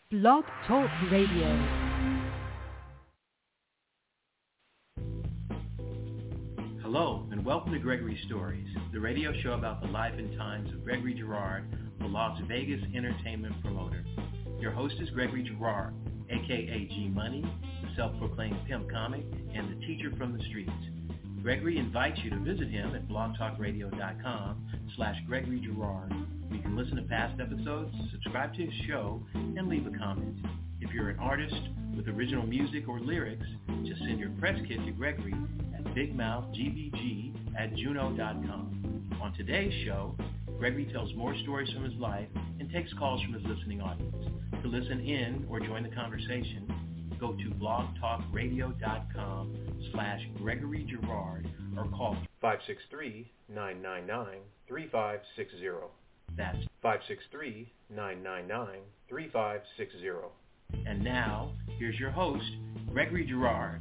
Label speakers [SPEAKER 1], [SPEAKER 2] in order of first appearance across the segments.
[SPEAKER 1] Blog Talk Radio.
[SPEAKER 2] Hello, and welcome to Gregory Stories, the radio show about the life and times of Gregory Girard, the Las Vegas entertainment promoter. Your host is Gregory Girard, a.k.a. G-Money, the self-proclaimed pimp comic, and the teacher from the streets. Gregory invites you to visit him at blogtalkradio.com/Gregory Girard. You can listen to past episodes, subscribe to his show, and leave a comment. If you're an artist with original music or lyrics, just send your press kit to Gregory at bigmouthgbg@juno.com. On today's show, Gregory tells more stories from his life and takes calls from his listening audience. To listen in or join the conversation, go to blogtalkradio.com/Gregory Girard or call 563-999-3560. That's 563-999-3560. And now, here's your host, Gregory Girard.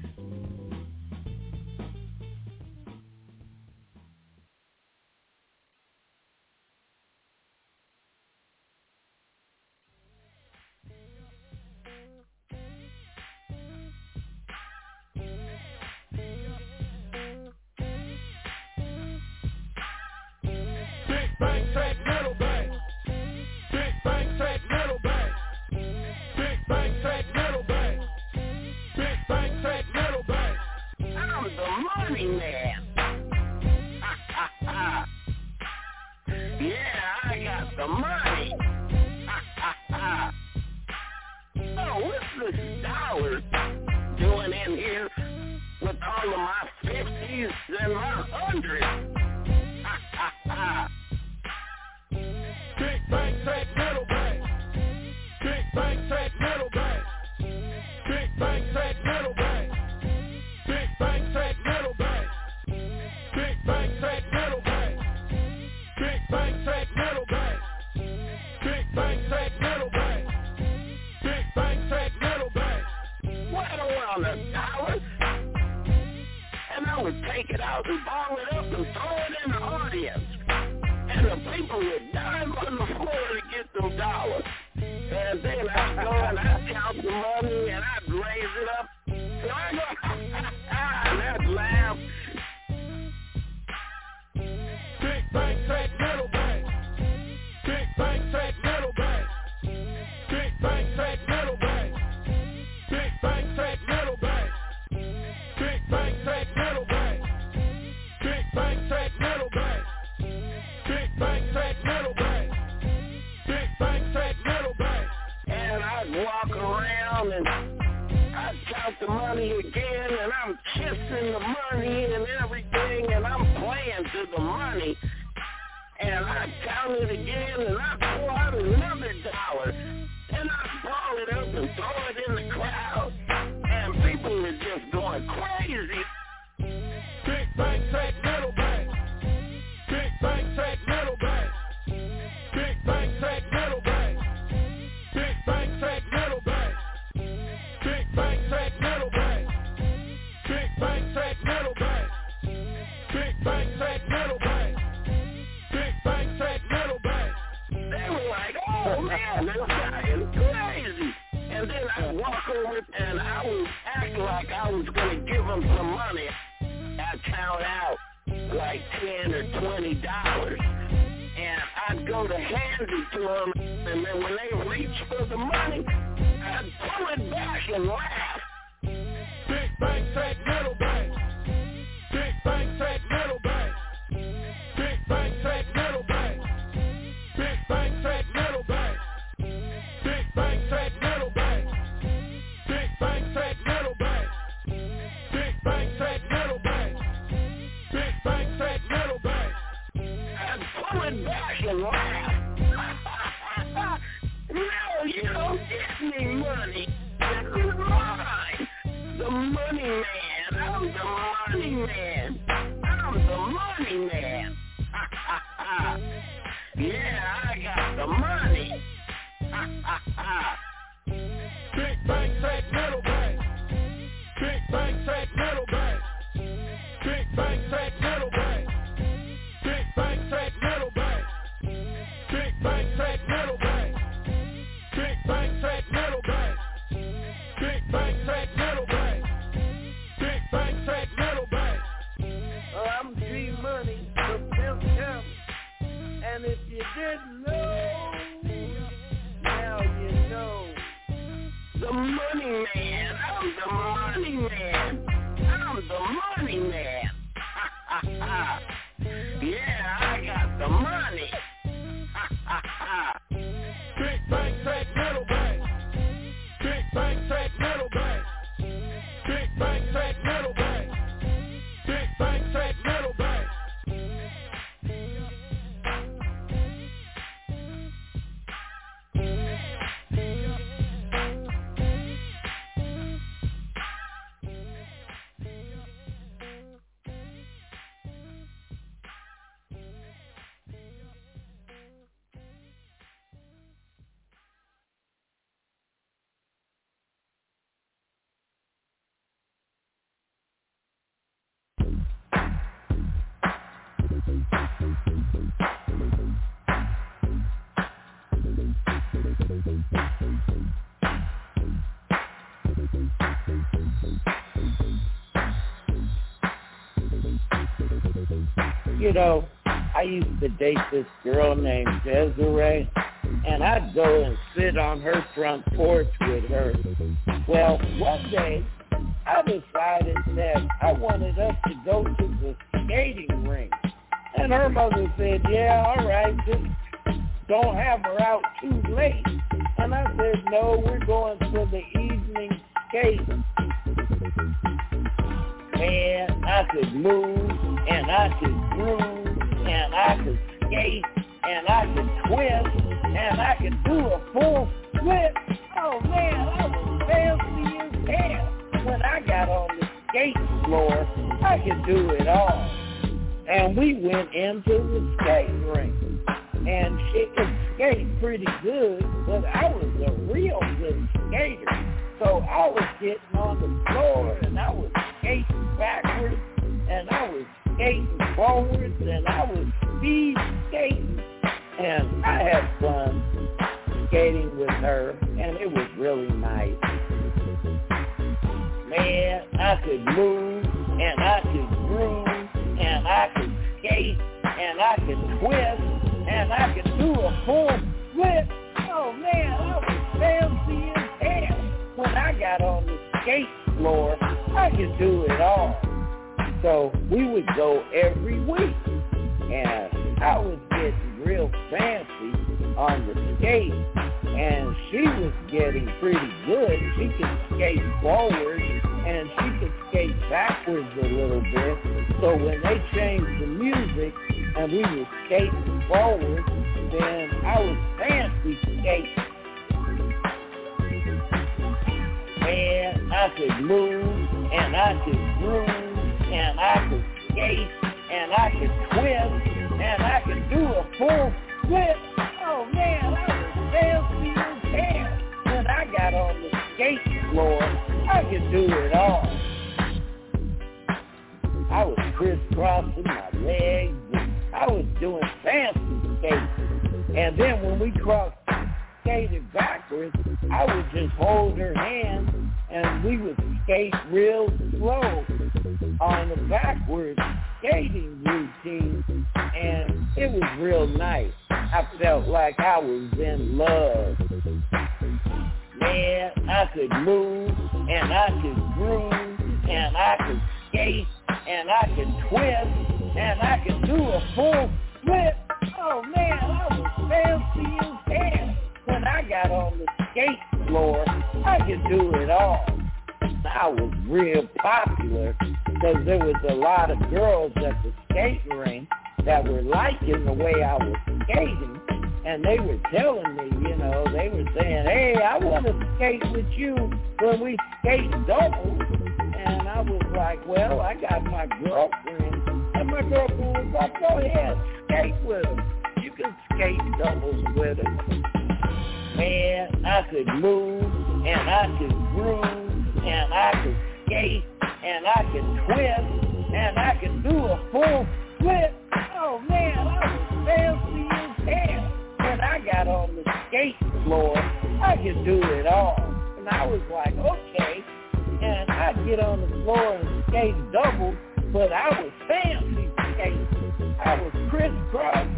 [SPEAKER 3] Big bang, take middle bang. Big bang, take middle you didn't know, now you know. The money man, I'm the money man. I'm the money man. Ha ha ha. Yeah, I got the money. Ha ha ha. Big bang, track, middle bang. Big bang, track, middle bang. Big bang, track, middle bang. Big bang, track, middle bang. You know, I used to date this girl named Desiree, and I'd go and sit on her front porch with her. Well, one day, I decided that I wanted us to go to the skating rink. And her mother said, yeah, all right, just don't have her out too late. And I said, no, we're going to the evening skate. Man, I could move, and I could groove, and I could skate, and I could twist, and I could do a full flip. Oh, man, I was fancy as hell. When I got on the skate floor, I could do it all. And we went into the skate rink. And she could skate pretty good, but I was a real good skater. So I was getting on the floor, and I was skating backwards, and I was skating forwards, and I was speed skating. And I had fun skating with her, and it was really nice. Man, I could move, and I could groove, and I could skate, and I could twist, and I could do a full flip. Oh, man, I was fancy as hell. When I got on the skate floor, I could do it all. So we would go every week, and I was getting real fancy on the skate, and she was getting pretty good. She could skate forward, and she could skate backwards a little bit. So when they changed the music, and we were skating forward, then I was fancy skating. Man, I could move, and I could groove, and I could skate, and I could twist, and I could do a full flip. Oh, man, I was fancy as hell. When I got on the skate floor, I could do it all. I was crisscrossing my legs, and I was doing fancy skating. And then when we skated backwards, I would just hold her hand, and we would skate real slow on the backwards skating routine, and it was real nice. I felt like I was in love. Man, I could move, and I could groove, and I could skate, and I could twist, and I could do a full flip. Oh, man, I was fancy as hell. When I got on the skate floor, I could do it all. I was real popular because there was a lot of girls at the skating rink that were liking the way I was skating, and they were telling me, you know, they were saying, hey, I want to skate with you when we skate doubles. And I was like, well, I got my girlfriend. And my girlfriend was like, go ahead, skate with her. You can skate doubles with her. Man, I could move, and I could groove, and I could skate, and I could twist, and I could do a full flip. Oh, man, I was fancy as hell. When I got on the skate floor, I could do it all. And I was like, okay. And I'd get on the floor and skate doubles, but I was fancy skating. I was crisscrossing,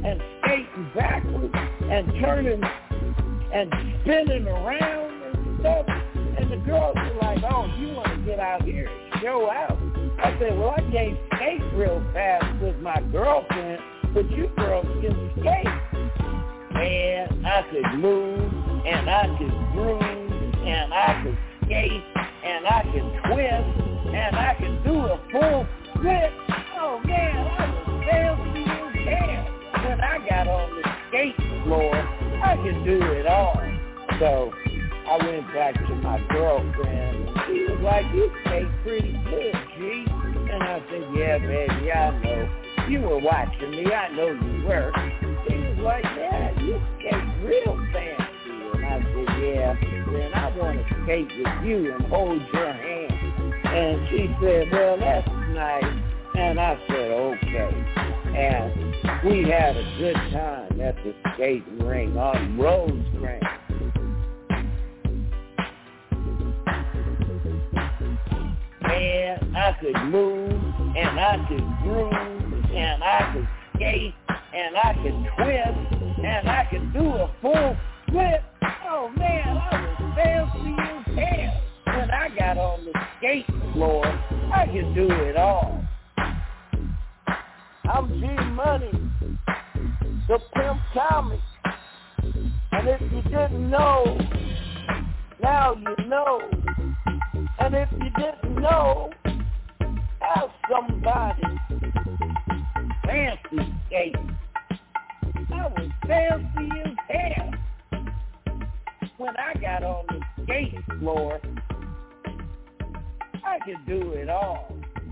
[SPEAKER 3] and skating backwards and turning and spinning around and stuff. And the girls were like, oh, you want to get out here and show out? I said, well, I can't skate real fast with my girlfriend, but you girls can skate. Man, I could move, and I could groove, and I could skate, and I could twist, and I could do a full flip. Oh, man, I was fancy as hell. When I got on the skate floor, I could do it all. So I went back to my girlfriend, and she was like, you skate pretty good, G. And I said, yeah, baby, I know. You were watching me. I know you were. She was like, yeah, you skate real fancy. And I said, yeah, then I want to skate with you and hold your hand. And she said, well, that's nice. And I said, okay. And we had a good time at the skating ring on Rosecrans. Man, I could move, and I could groove, and I could skate, and I could twist, and I could do a full flip. Oh, man, I was fancy as hell. When I got on the skate floor, I could do it all. I'm G-Money, the Pimp Comic. And if you didn't know, now you know. And if you didn't know, ask somebody. Fancy skating. I was fancy as hell. When I got on the skate floor, I could do it all.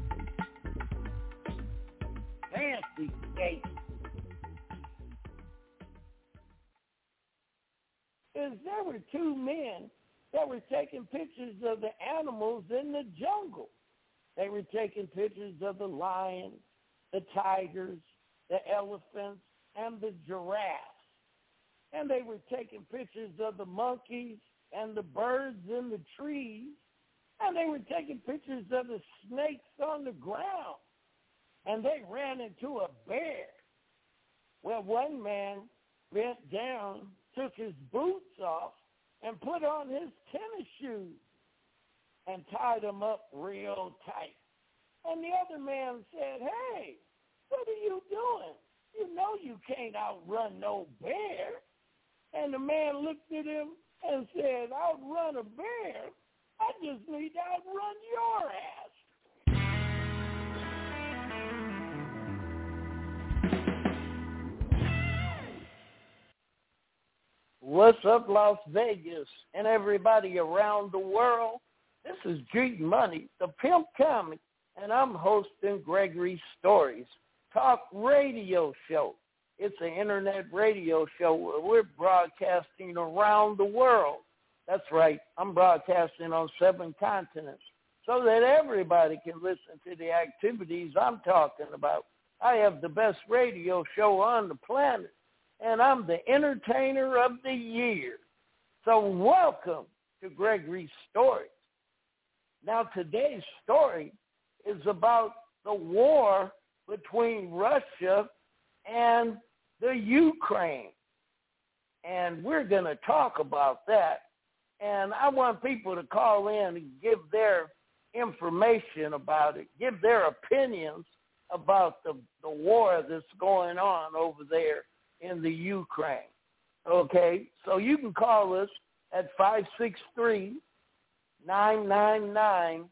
[SPEAKER 3] Fancy skating. There were two men that were taking pictures of the animals in the jungle. They were taking pictures of the lions, the tigers, the elephants, and the giraffes. And they were taking pictures of the monkeys and the birds in the trees. And they were taking pictures of the snakes on the ground. And they ran into a bear. Well, one man bent down, took his boots off, and put on his tennis shoes and tied them up real tight. And the other man said, hey, what are you doing? You know you can't outrun no bear. And the man looked at him and said, outrun a bear? I just need to outrun your ass. What's up, Las Vegas, and everybody around the world? This is G-Money, the Pimp Comic, and I'm hosting Gregory Stories, talk radio show. It's an internet radio show where we're broadcasting around the world. That's right, I'm broadcasting on 7 continents so that everybody can listen to the activities I'm talking about. I have the best radio show on the planet. And I'm the entertainer of the year. So welcome to Gregory's Stories. Now today's story is about the war between Russia and the Ukraine. And we're going to talk about that. And I want people to call in and give their information about it, give their opinions about the war that's going on over there in the Ukraine. Okay, so you can call us at 563-999-3560.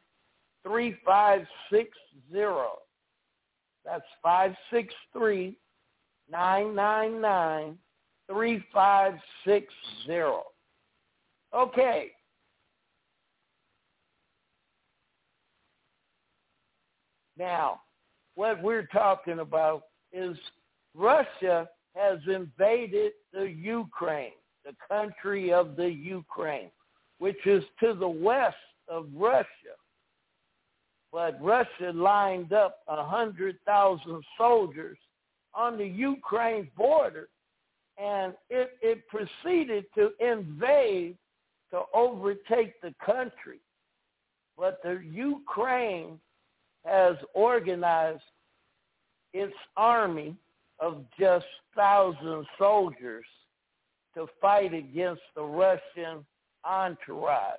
[SPEAKER 3] That's 563-999-3560. Okay. Now, what we're talking about is Russia has invaded the Ukraine, the country of the Ukraine, which is to the west of Russia. But Russia lined up 100,000 soldiers on the Ukraine border, and it proceeded to invade to overtake the country. But the Ukraine has organized its army of just 1,000 soldiers to fight against the Russian entourage.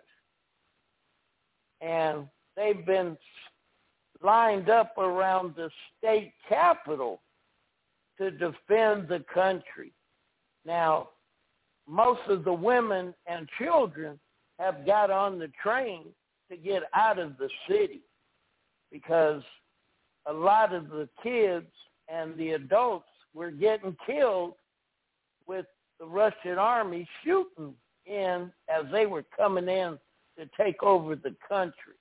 [SPEAKER 3] And they've been lined up around the state capitol to defend the country. Now, most of the women and children have got on the train to get out of the city because a lot of the kids and the adults were getting killed with the Russian army shooting in as they were coming in to take over the country.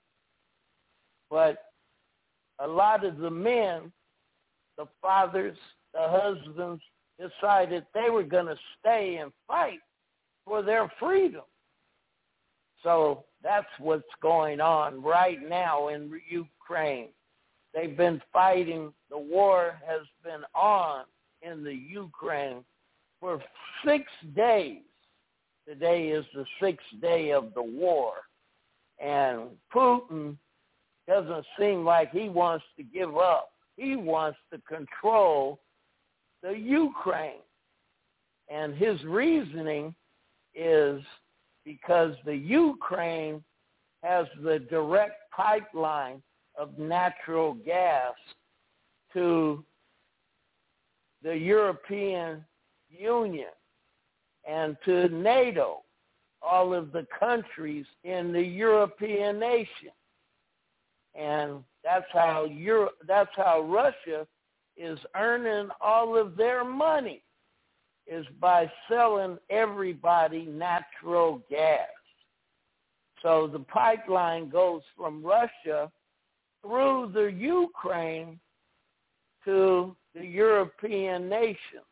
[SPEAKER 3] But a lot of the men, the fathers, the husbands, decided they were going to stay and fight for their freedom. So that's what's going on right now in Ukraine. They've been fighting. The war has been on in the Ukraine for 6 days. Today is the 6th day of the war. And Putin doesn't seem like he wants to give up. He wants to control the Ukraine. And his reasoning is because the Ukraine has the direct pipeline of natural gas to the European Union and to NATO, all of the countries in the European nation. And that's how Russia is earning all of their money, is by selling everybody natural gas. So the pipeline goes from Russia through the Ukraine to the European nations.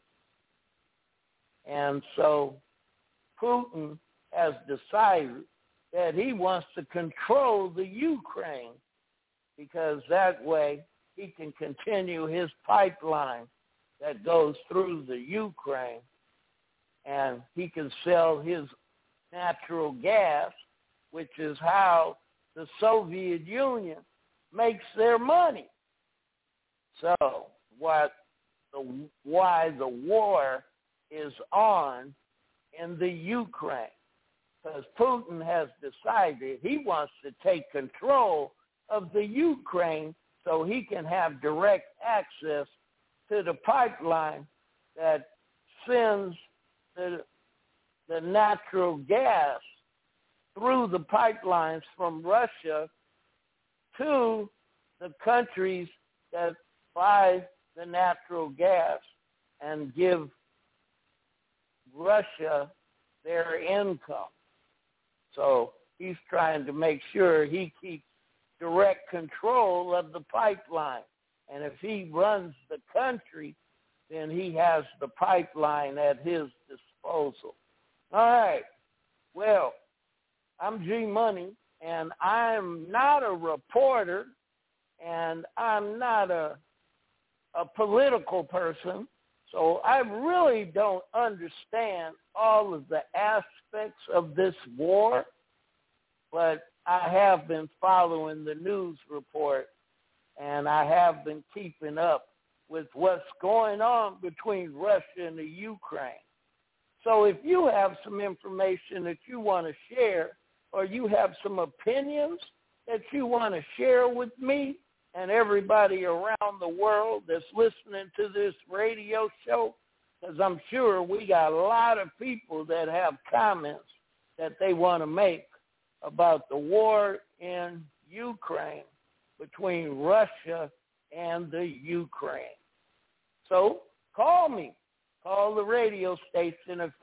[SPEAKER 3] And so Putin has decided that he wants to control the Ukraine because that way he can continue his pipeline that goes through the Ukraine, and he can sell his natural gas, which is how the Soviet Union makes their money. So why the war is on in the Ukraine, because Putin has decided he wants to take control of the Ukraine so he can have direct access to the pipeline that sends the natural gas through the pipelines from Russia to the countries that buy the natural gas and give Russia their income. So he's trying to make sure he keeps direct control of the pipeline. And if he runs the country, then he has the pipeline at his disposal. All right. Well, I'm G Money, and I'm not a reporter, and I'm not a political person, so I really don't understand all of the aspects of this war, but I have been following the news report, and I have been keeping up with what's going on between Russia and the Ukraine. So if you have some information that you want to share, or you have some opinions that you want to share with me and everybody around the world that's listening to this radio show, because I'm sure we got a lot of people that have comments that they want to make about the war in Ukraine between Russia and the Ukraine. So call me. Call the radio station at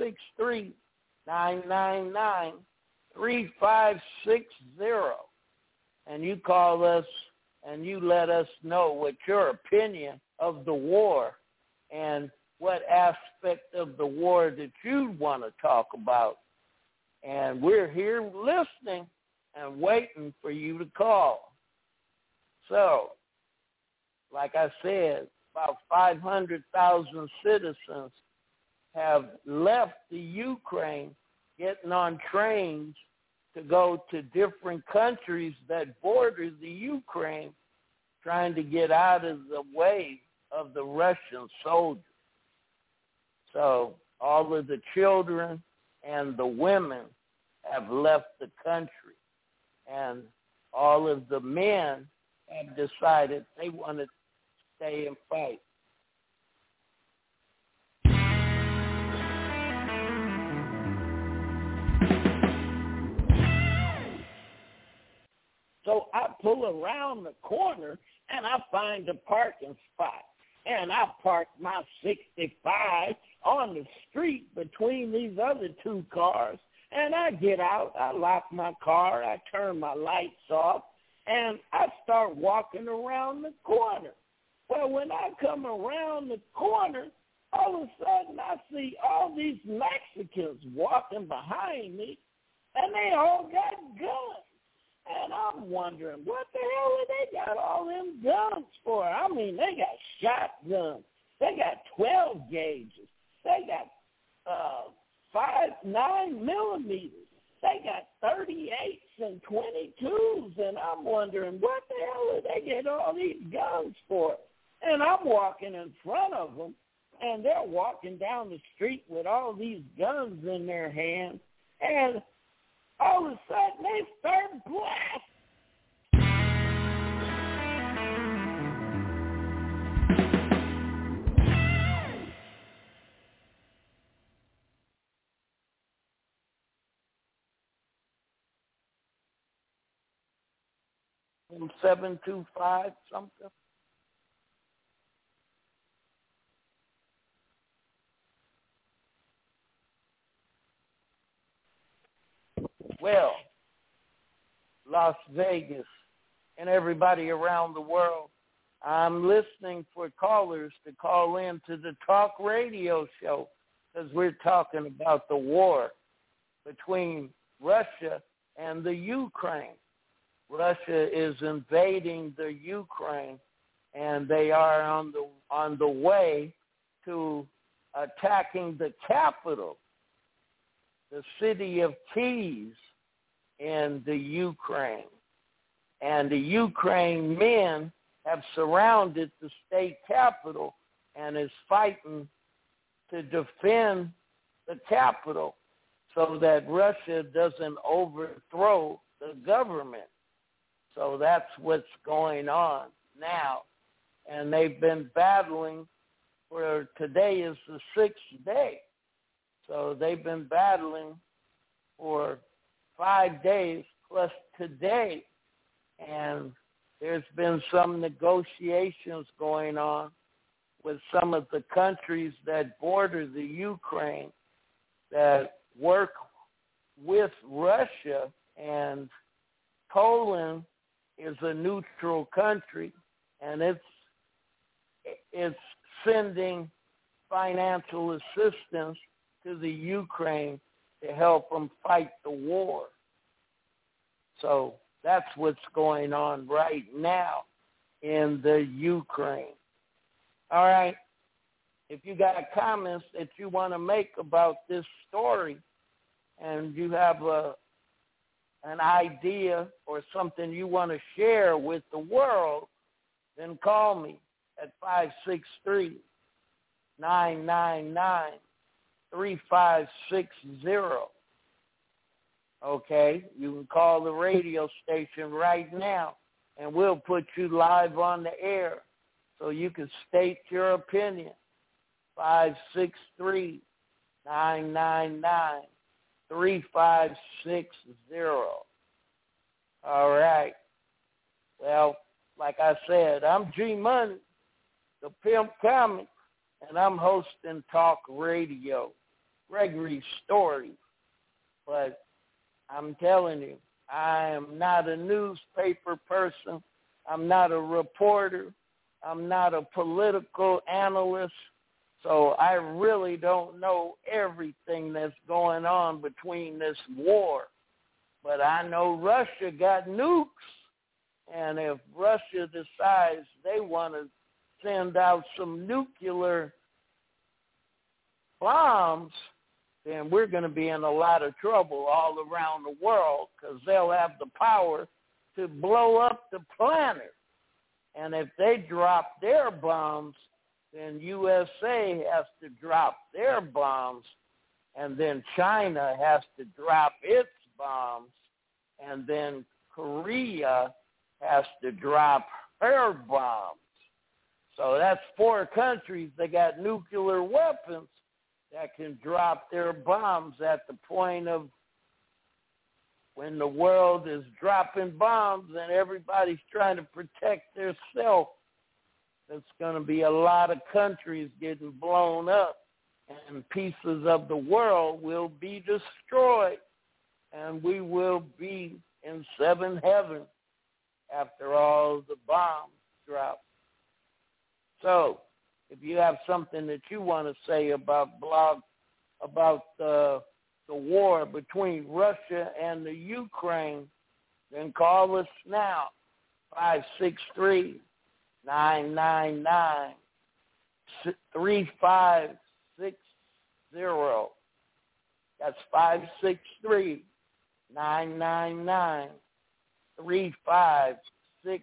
[SPEAKER 3] 563-999-3560. And you call us and you let us know what your opinion of the war and what aspect of the war that you want to talk about. And we're here listening and waiting for you to call. So, like I said, about 500,000 citizens have left the Ukraine, getting on trains to go to different countries that border the Ukraine, trying to get out of the way of the Russian soldiers. So all of the children and the women have left the country, and all of the men have decided they want to stay and fight. So I pull around the corner, and I find a parking spot. And I park my 65 on the street between these other two cars. And I get out, I lock my car, I turn my lights off, and I start walking around the corner. Well, when I come around the corner, all of a sudden I see all these Mexicans walking behind me, and they all got guns. And I'm wondering, what the hell have they got all them guns for? I mean, they got shotguns. They got 12 gauges. They got 9 millimeters. They got 38s and 22s. And I'm wondering, what the hell did they get all these guns for? And I'm walking in front of them, and they're walking down the street with all these guns in their hands. And all of a sudden, they start blasting. From 725 something. Well, Las Vegas and everybody around the world, I'm listening for callers to call in to the talk radio show because we're talking about the war between Russia and the Ukraine. Russia is invading the Ukraine, and they are on the way to attacking the capital, the city of Kyiv in the Ukraine. And the Ukraine men have surrounded the state capital and is fighting to defend the capital so that Russia doesn't overthrow the government. So that's what's going on now. And they've been battling for, today is the 6th day. So they've been battling for 5 days plus today. And there's been some negotiations going on with some of the countries that border the Ukraine that work with Russia. And Poland is a neutral country, and it's sending financial assistance to the Ukraine to help them fight the war. So that's what's going on right now in the Ukraine. All right. If you got comments that you want to make about this story and you have an idea or something you want to share with the world, then call me at 563-999-3560. Okay? You can call the radio station right now, and we'll put you live on the air so you can state your opinion. 563-999-3560. All right. Well, like I said, I'm G Money, the Pimp Comic, and I'm hosting Talk Radio, Gregory Story. But I'm telling you, I am not a newspaper person. I'm not a reporter. I'm not a political analyst. So I really don't know everything that's going on between this war. But I know Russia got nukes. And if Russia decides they want to send out some nuclear bombs, then we're going to be in a lot of trouble all around the world because they'll have the power to blow up the planet. And if they drop their bombs then USA has to drop their bombs, and then China has to drop its bombs, and then Korea has to drop her bombs. So that's 4 countries that got nuclear weapons that can drop their bombs at the point of when the world is dropping bombs and everybody's trying to protect their self. There's going to be a lot of countries getting blown up, and pieces of the world will be destroyed, and we will be in 7th heaven after all the bombs drop. So, if you have something that you want to say about the war between Russia and the Ukraine, then call us now, 563-999-3560. That's 563-999-3560.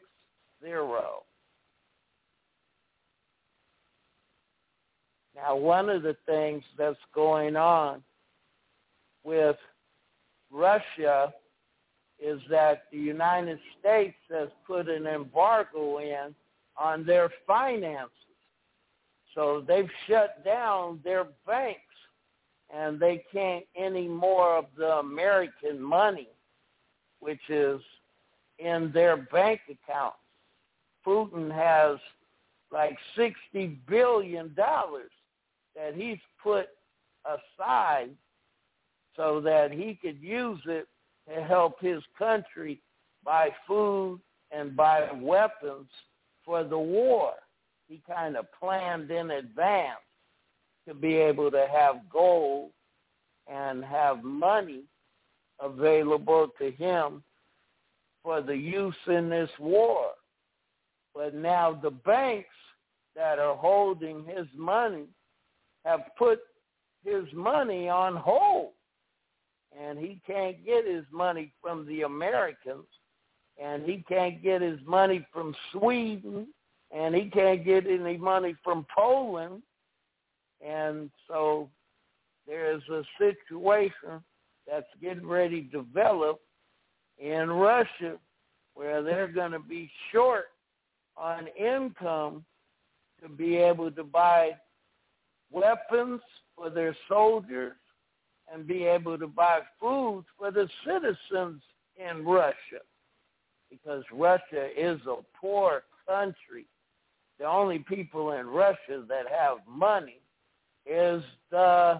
[SPEAKER 3] Now, one of the things that's going on with Russia is that the United States has put an embargo in on their finances. So they've shut down their banks, and they can't any more of the American money, which is in their bank accounts. Putin has like $60 billion that he's put aside so that he could use it to help his country buy food and buy weapons for the war. He kind of planned in advance to be able to have gold and have money available to him for the use in this war. But now the banks that are holding his money have put his money on hold, and he can't get his money from the Americans, and he can't get his money from Sweden, and he can't get any money from Poland. And so there's a situation that's getting ready to develop in Russia where they're going to be short on income to be able to buy weapons for their soldiers and be able to buy food for the citizens in Russia, because Russia is a poor country. The only people in Russia that have money is the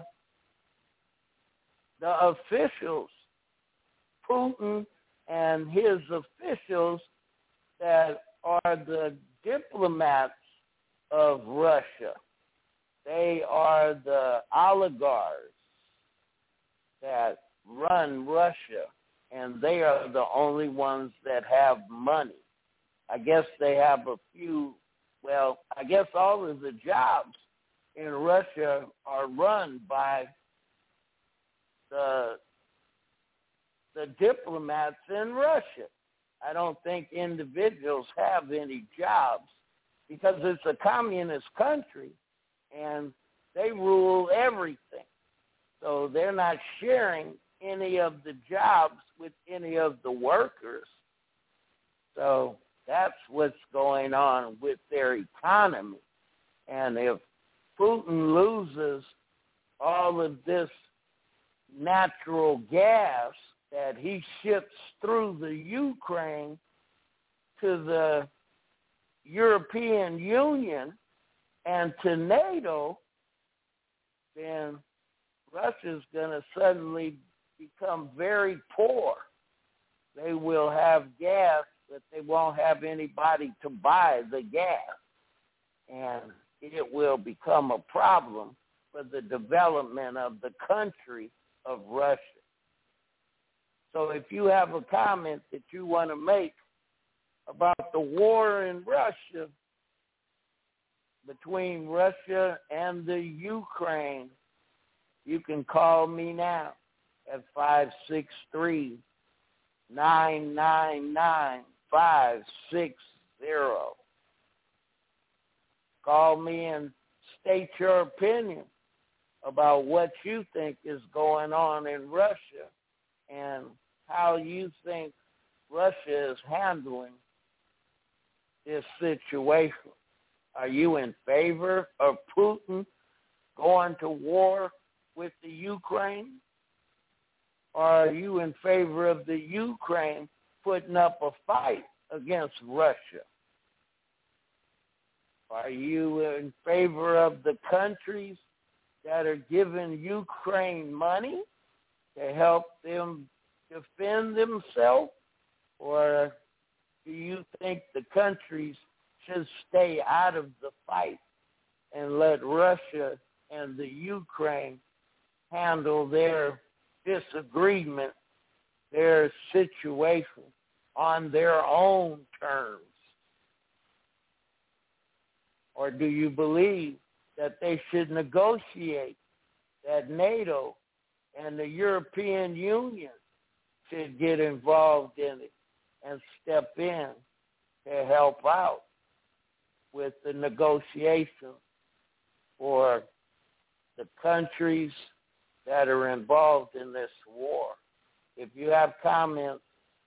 [SPEAKER 3] officials, Putin and his officials that are the diplomats of Russia. They are the oligarchs that run Russia, and they are the only ones that have money. I guess they have a few, well, I guess all of the jobs in Russia are run by the diplomats in Russia. I don't think individuals have any jobs because it's a communist country and they rule everything. So they're not sharing any of the jobs with any of the workers. So that's what's going on with their economy. And if Putin loses all of this natural gas that he ships through the Ukraine to the European Union and to NATO, then Russia's going to suddenly become very poor. They will have gas, but they won't have anybody to buy the gas. And it will become a problem for the development of the country of Russia. So if you have a comment that you want to make about the war in Russia, between Russia and the Ukraine, you can call me now at 563-999-560. call me and state your opinion about what you think is going on in Russia and how you think Russia is handling this situation. Are you in favor of Putin going to war with the Ukraine? Or are you in favor of the Ukraine putting up a fight against Russia? Are you in favor of the countries that are giving Ukraine money to help them defend themselves? Or do you think the countries should stay out of the fight and let Russia and the Ukraine handle their disagreement, their situation on their own terms? Or do you believe that they should negotiate, that NATO and the European Union should get involved in it and step in to help out with the negotiations for the countries that are involved in this war? If you have comments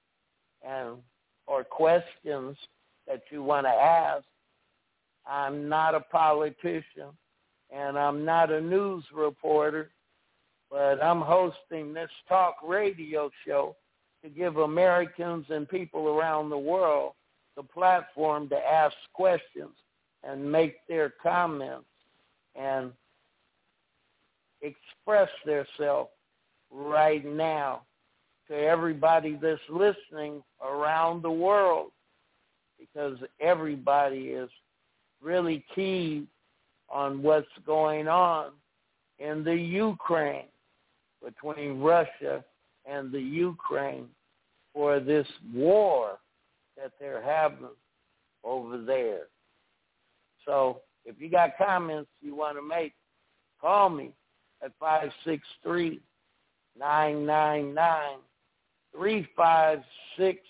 [SPEAKER 3] or questions that you want to ask, I'm not a politician and I'm not a news reporter, but I'm hosting this talk radio show to give Americans and people around the world the platform to ask questions and make their comments and express themselves right now to everybody that's listening around the world, because everybody is really key on what's going on in the Ukraine, between Russia and the Ukraine, for this war that they're having over there. So if you got comments you want to make, call me at 563-999-3560.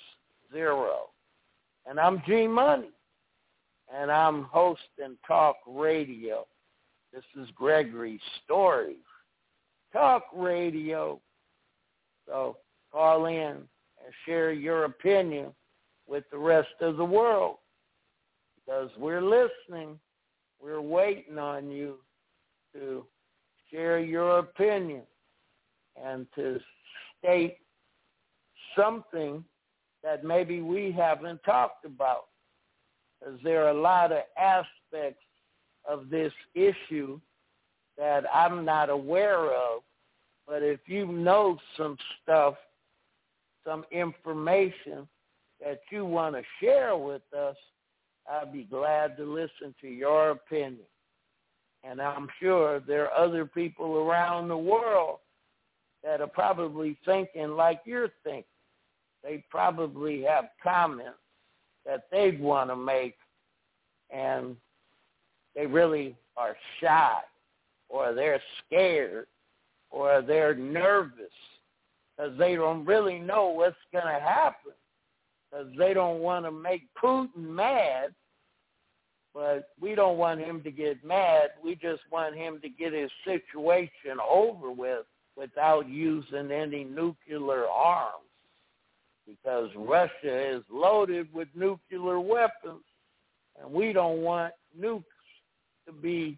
[SPEAKER 3] And I'm G Money, and I'm hosting Talk Radio. This is Gregory Stories, Talk Radio. So call in and share your opinion with the rest of the world, because we're listening. We're waiting on you to share your opinion and to state something that maybe we haven't talked about, because there are a lot of aspects of this issue that I'm not aware of. But if you know some stuff, some information that you want to share with us, I'd be glad to listen to your opinion. And I'm sure there are other people around the world that are probably thinking like you're thinking. They probably have comments that they'd want to make, and they really are shy, or they're scared, or they're nervous because they don't really know what's going to happen, because they don't want to make Putin mad. But we don't want him to get mad. We just want him to get his situation over with without using any nuclear arms, because Russia is loaded with nuclear weapons, and we don't want nukes to be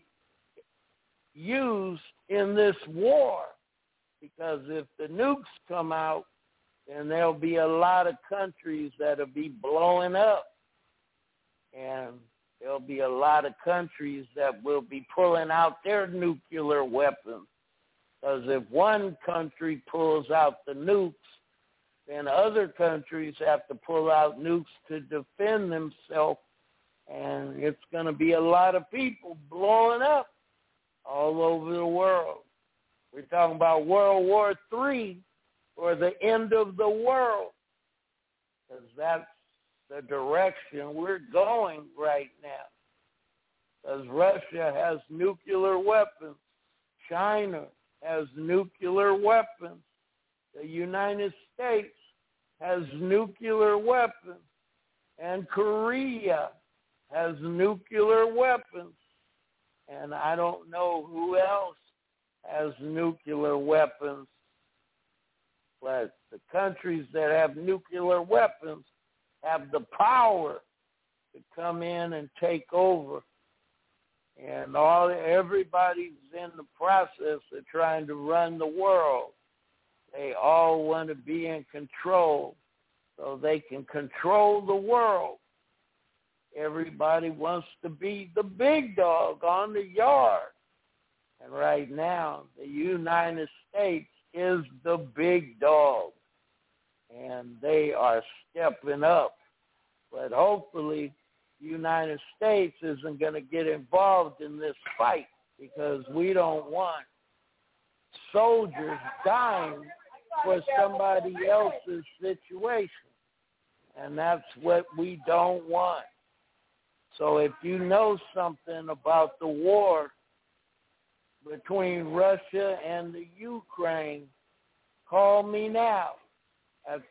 [SPEAKER 3] used in this war, because if the nukes come out, then there'll be a lot of countries that'll be blowing up, and there'll be a lot of countries that will be pulling out their nuclear weapons, because if one country pulls out the nukes, then other countries have to pull out nukes to defend themselves, and it's going to be a lot of people blowing up all over the world. We're talking about World War III, or the end of the world, because that's the direction we're going right now. Because Russia has nuclear weapons. China has nuclear weapons. The United States has nuclear weapons. And Korea has nuclear weapons. and I don't know who else has nuclear weapons, but the countries that have nuclear weapons have the power to come in and take over. And everybody's in the process of trying to run the world. They all want to be in control so they can control the world. Everybody wants to be the big dog on the yard. And right now, the United States is the big dog. And they are stepping up. But hopefully, the United States isn't going to get involved in this fight because we don't want soldiers dying for somebody else's situation. And that's what we don't want. So if you know something about the war between Russia and the Ukraine, call me now at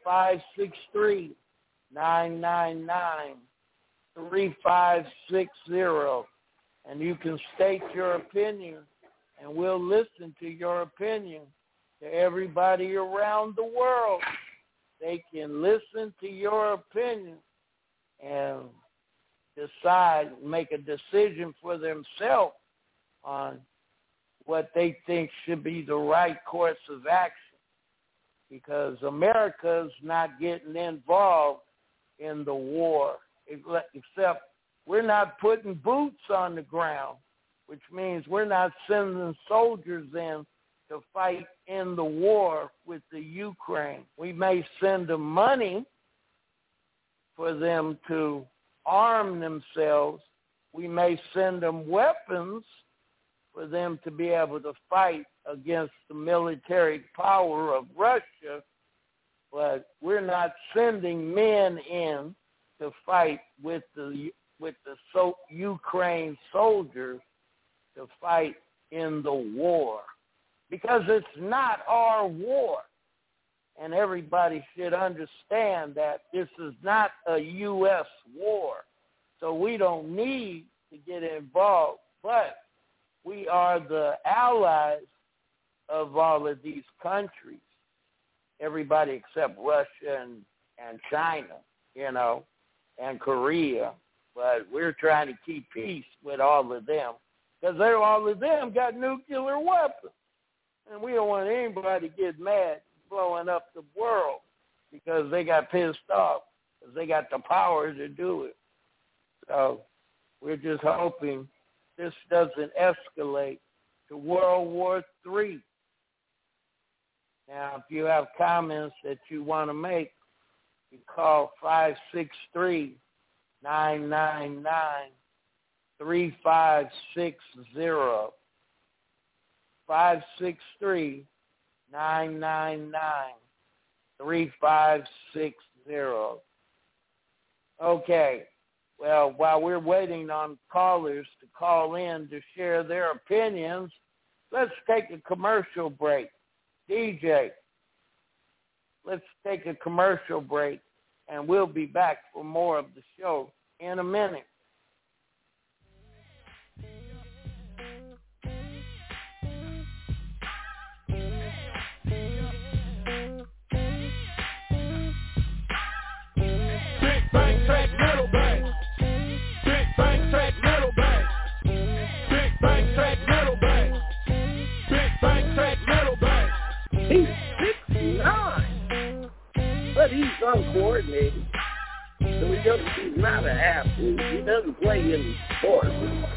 [SPEAKER 3] 563-999-3560, and you can state your opinion, and we'll listen to your opinion to everybody around the world. They can listen to your opinion and decide, make a decision for themselves on what they think should be the right course of action, because America's not getting involved in the war, except we're not putting boots on the ground, which means we're not sending soldiers in to fight in the war with the Ukraine. We may send them money for them to arm themselves. We may send them weapons for them to be able to fight against the military power of Russia, but we're not sending men in to fight with the Ukraine soldiers to fight in the war, because it's not our war. And everybody should understand that this is not a U.S. war. So we don't need to get involved, but we are the allies of all of these countries, everybody except Russia and China, and Korea. But we're trying to keep peace with all of them because all of them got nuclear weapons. And we don't want anybody to get mad blowing up the world because they got pissed off because they got the power to do it. So we're just hoping this doesn't escalate to World War III. Now, if you have comments that you want to make, you call 563-999-3560. 563-999-3560. Okay. Well, while we're waiting on callers to call in to share their opinions, let's take a commercial break. DJ, let's take a commercial break, and we'll be back for more of the show in a minute.
[SPEAKER 4] Big bang, track, little bang. Big bang, track, little bang. Big bang, track, little bang. Big bang, track, little bang.
[SPEAKER 3] He's 69, but he's uncoordinated. So he's not an athlete. He doesn't play in sports.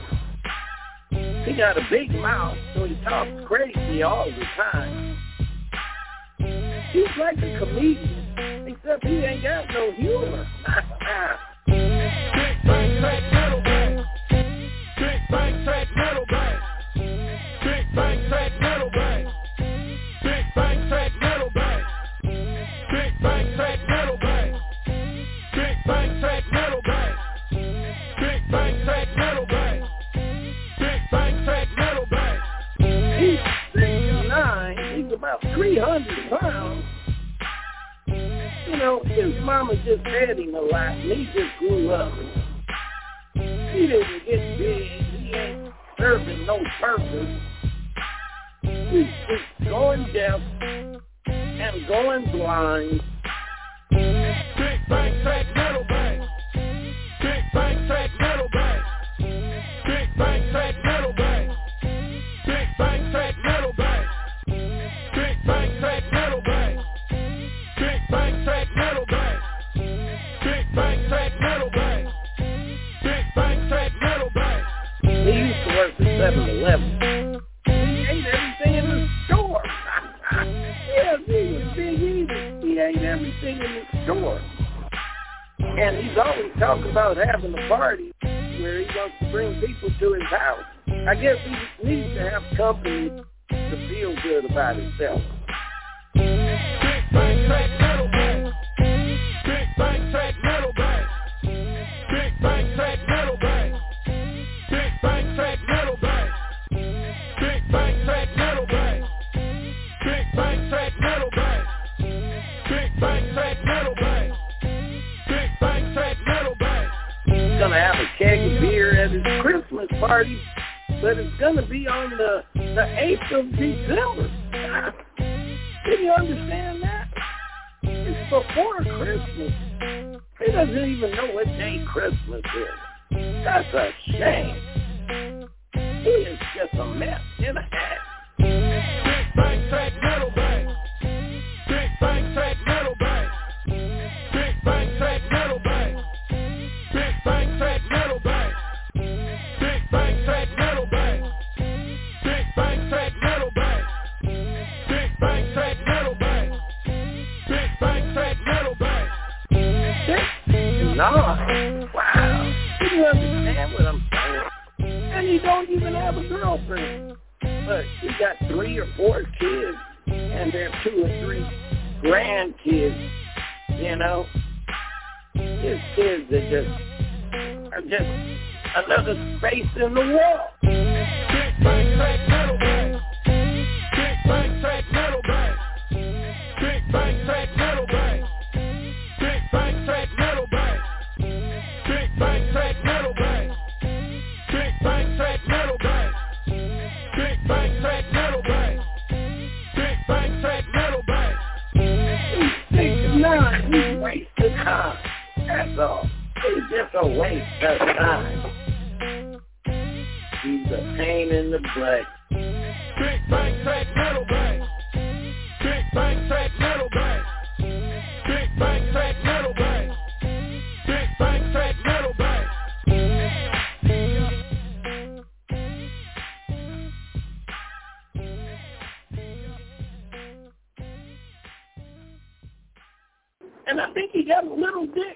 [SPEAKER 3] He got a big mouth, so he talks crazy all the time. He's like a comedian, except he ain't got no humor.
[SPEAKER 4] Big bang, track, little bang. Big bang, track, little bang. Big bang, track, little bang. Big bang, track, little bang. Big bang, track, little bang. Big bang, track, little bang. Big bang, track, little bang. Big bang, track, little bang.
[SPEAKER 3] He's 69. He's about 300 pounds. His mama just fed him a lot, and he just grew up. He didn't get big. He ain't serving no purpose. He's just going deaf and going blind.
[SPEAKER 4] Big bang, take little bang. Big bang, take little bang. Big bang, take little bang. Big bang, take little bang. Big bang, take little bang. Big bang, take little bang. Big bang, take little bang. Big bang, take little bang.
[SPEAKER 3] He used to work at 7-Eleven. He ate everything in the store. Yes, he was big eater. He ate everything in the store. And he's always talking about having a party where he wants to bring people to his house. I guess he needs to have company to feel good about himself.
[SPEAKER 4] Big bang, take little bang. Big bang, take little bang. Big bang, take little bang. Big bang, take little bang. Big bang, take little bang. Big bang, take little bang. Big bang, take little bang. Big bang, take little bang.
[SPEAKER 3] He's going to have a keg of beer at his Christmas party, but it's going to be on the 8th of December. Did you understand that? It's before Christmas. He doesn't even know what day Christmas is. That's a shame. He is just a mess in a hat.
[SPEAKER 4] Big bang, take little bang. Big bang, take little bang. Big bang, take little bang. Big bang, take little bang. Big bang, take little bang. Big bang, take little bang. Big bang, take little bang. Big bang, take little bang.
[SPEAKER 3] No. Wow. Do you understand what I'm saying? And he don't even have a girlfriend. But he got 3 or 4 kids, and there are 2 or 3 grandkids, you know. His kids are just another space in the wall.
[SPEAKER 4] Big bang, take little bang. Big bang, take little bang. Big bang, take little bang. Big bang, take little bang. Big bang, take little bang. Big bang, take little bang. Big bang, take little bang. Big bang, take little bang.
[SPEAKER 3] He's 69. He's wasting time. That's all. He's just a waste of time. He's a pain in the butt.
[SPEAKER 4] Big bang, take little bang. Big bang, take little bang. Big bang, take little bang. Big bang, take little bang.
[SPEAKER 3] And I think he got a little dick.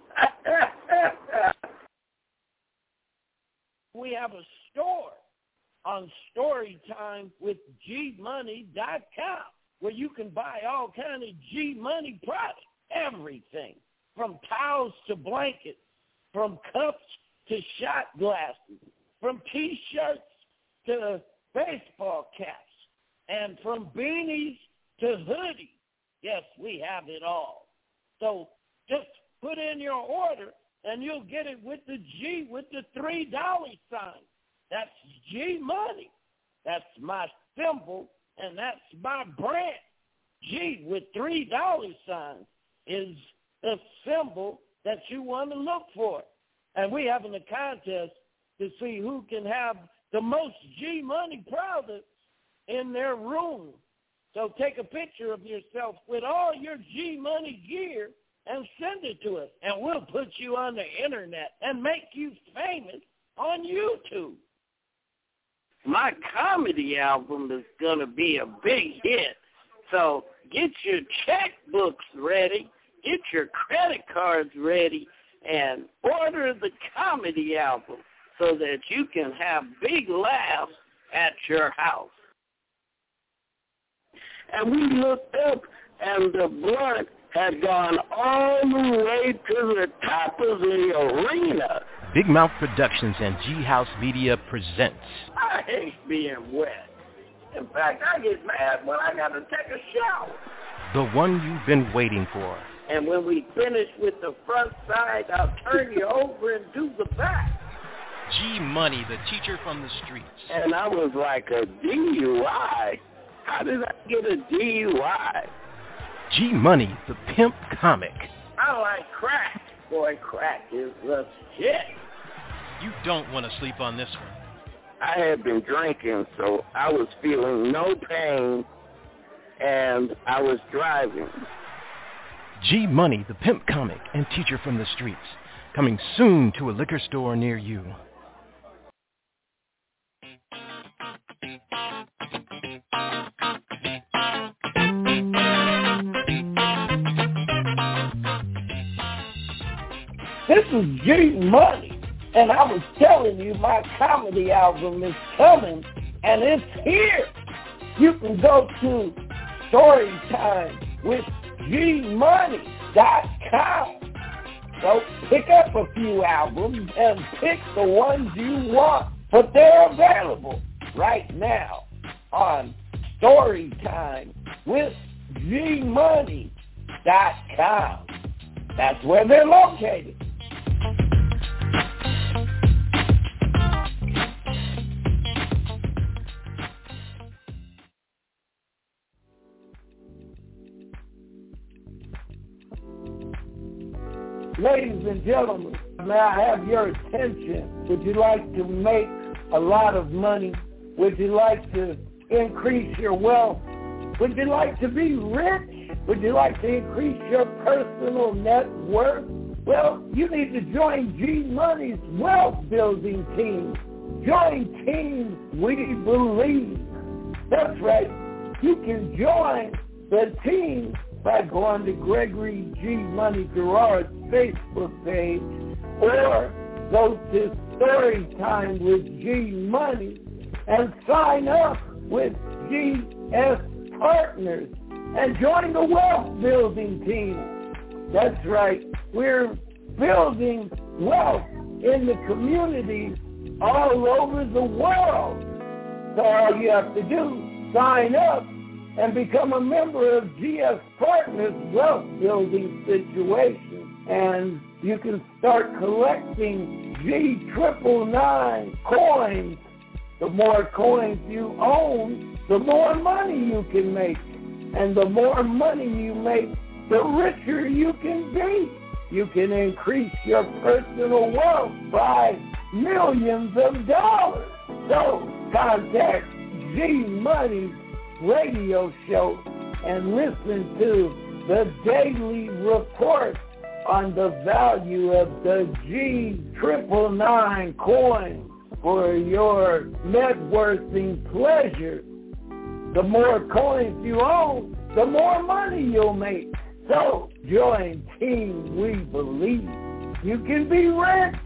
[SPEAKER 3] We have a store on Storytime with GMoney.com where you can buy all kind of G-Money products, everything, from towels to blankets, from cups to shot glasses, from T-shirts to baseball caps, and from beanies to hoodies. Yes, we have it all. So just put in your order, and you'll get it with the G with the $3 sign. That's G-Money. That's my symbol, and that's my brand. G with $3 signs is the symbol that you want to look for. And we're having a contest to see who can have the most G-Money products in their room. So take a picture of yourself with all your G-Money gear and send it to us, and we'll put you on the internet and make you famous on YouTube. My comedy album is going to be a big hit, so get your checkbooks ready, get your credit cards ready, and order the comedy album so that you can have big laughs at your house. And we looked up, and the blunt had gone all the way to the top of the arena.
[SPEAKER 2] Big Mouth Productions and G House Media presents.
[SPEAKER 3] I hate being wet. In fact, I get mad when I got to take a shower.
[SPEAKER 2] The one you've been waiting for.
[SPEAKER 3] And when we finish with the front side, I'll turn you over and do the back.
[SPEAKER 2] G Money, the teacher from the streets.
[SPEAKER 3] And I was like, a DUI? How did I get a DUI?
[SPEAKER 2] G Money, the pimp comic.
[SPEAKER 3] I like crack. Boy, crack is the shit.
[SPEAKER 2] You don't want to sleep on this one.
[SPEAKER 3] I had been drinking, so I was feeling no pain, and I was driving.
[SPEAKER 2] G Money, the pimp comic and teacher from the streets. Coming soon to a liquor store near you.
[SPEAKER 3] This is G Money, and I was telling you my comedy album is coming, and it's here. You can go to StorytimeWithGMoney.com. So pick up a few albums and pick the ones you want, but they're available right now on StorytimeWithGMoney.com. That's where they're located. Ladies and gentlemen, may I have your attention? Would you like to make a lot of money? Would you like to increase your wealth? Would you like to be rich? Would you like to increase your personal net worth? Well, you need to join G Money's wealth building team. Join Team We Believe. That's right. You can join the team by going to Gregory G. Money Gerard's Facebook page or go to Storytime with G Money and sign up with GS Partners and join the wealth building team. That's right. We're building wealth in the communities all over the world. So all you have to do, sign up and become a member of GS Partners Wealth Building Situation. And you can start collecting G999 coins. The more coins you own, the more money you can make. And the more money you make, the richer you can be. You can increase your personal wealth by millions of dollars. So contact G Money's radio show and listen to the daily report on the value of the G999 coin for your net worthing pleasure. The more coins you own, the more money you'll make. So join Team We Believe. You can be rich.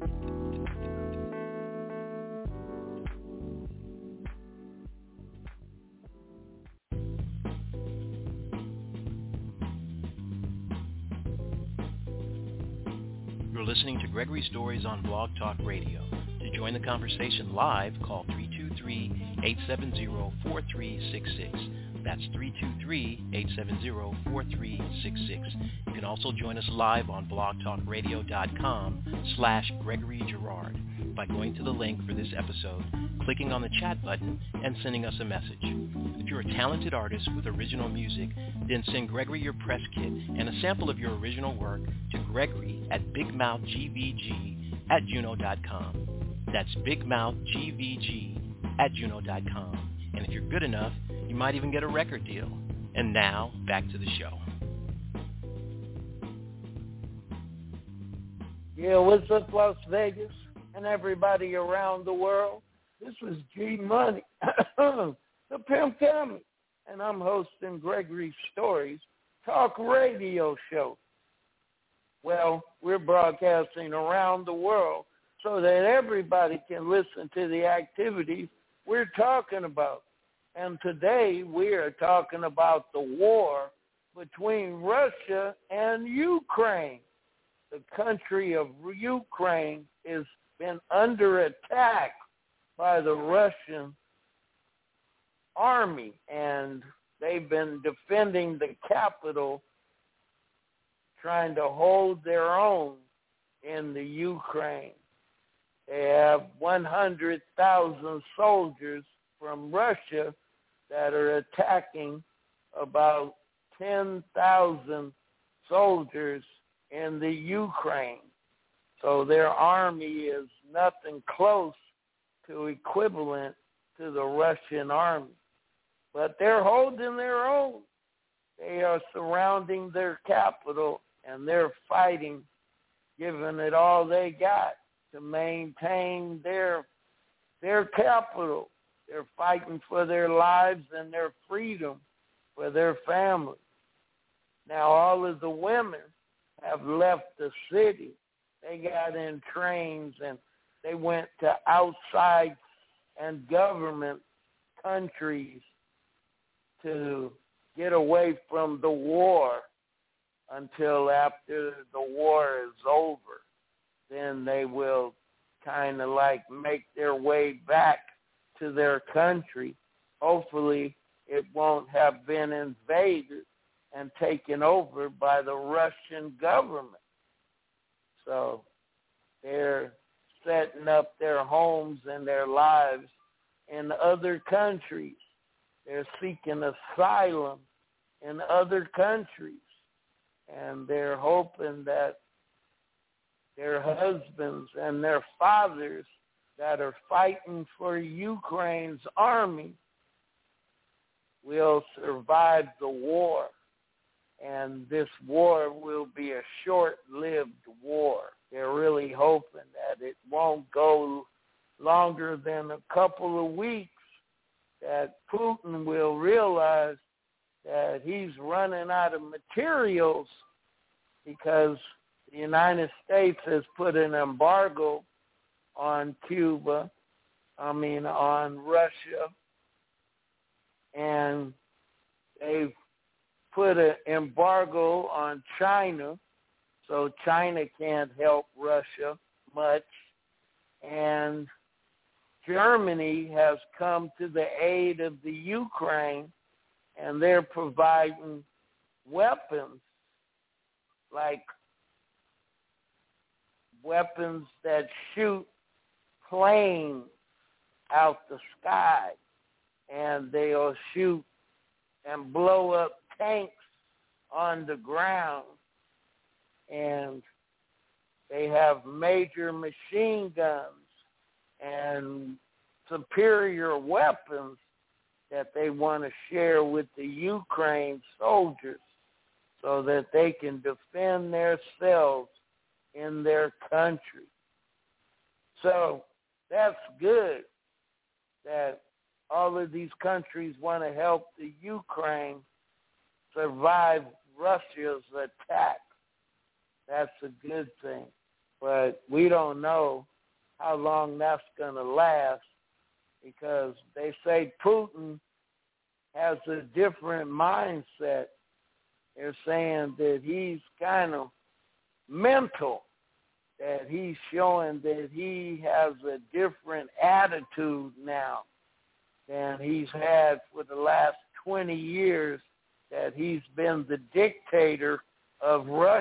[SPEAKER 2] You're listening to Gregory Stories on Blog Talk Radio. To join the conversation live, call 323-870-4366. That's 323-870-4366. You can also join us live on blogtalkradio.com/Gregory Girard by going to the link for this episode, clicking on the chat button, and sending us a message. If you're a talented artist with original music, then send Gregory your press kit and a sample of your original work to Gregory@bigmouthgvg@juno.com. That's bigmouthgvg@juno.com. And if you're good enough, you might even get a record deal. And now, back to the show.
[SPEAKER 3] Yeah, what's up, Las Vegas and everybody around the world? This is G Money, the Pimp Comic, and I'm hosting Gregory Stories Talk Radio Show. Well, we're broadcasting around the world so that everybody can listen to the activities we're talking about. And today we are talking about the war between Russia and Ukraine. The country of Ukraine has been under attack by the Russian army, and they've been defending the capital, trying to hold their own in the Ukraine. They have 100,000 soldiers from Russia that are attacking about 10,000 soldiers in the Ukraine. So their army is nothing close to equivalent to the Russian army. But they're holding their own. They are surrounding their capital, and they're fighting, giving it all they got to maintain their capital. They're fighting for their lives and their freedom for their families. Now all of the women have left the city. They got in trains and they went to outside and government countries to get away from the war until after the war is over. Then they will kind of like make their way back to their country. Hopefully it won't have been invaded and taken over by the Russian government. So they're setting up their homes and their lives in other countries. They're seeking asylum in other countries. And they're hoping that their husbands and their fathers that are fighting for Ukraine's army will survive the war. And this war will be a short-lived war. They're really hoping that it won't go longer than a couple of weeks, that Putin will realize that he's running out of materials because the United States has put an embargo on on Russia, and they've put an embargo on China, so China can't help Russia much, and Germany has come to the aid of the Ukraine, and they're providing weapons, like weapons that shoot planes out the sky, and they'll shoot and blow up tanks on the ground, and they have major machine guns and superior weapons that they want to share with the Ukraine soldiers so that they can defend themselves in their country. So that's good that all of these countries want to help the Ukraine survive Russia's attack. That's a good thing. But we don't know how long that's going to last, because they say Putin has a different mindset. They're saying that he's kind of mental, that he's showing that he has a different attitude now than he's had for the last 20 years that he's been the dictator of Russia.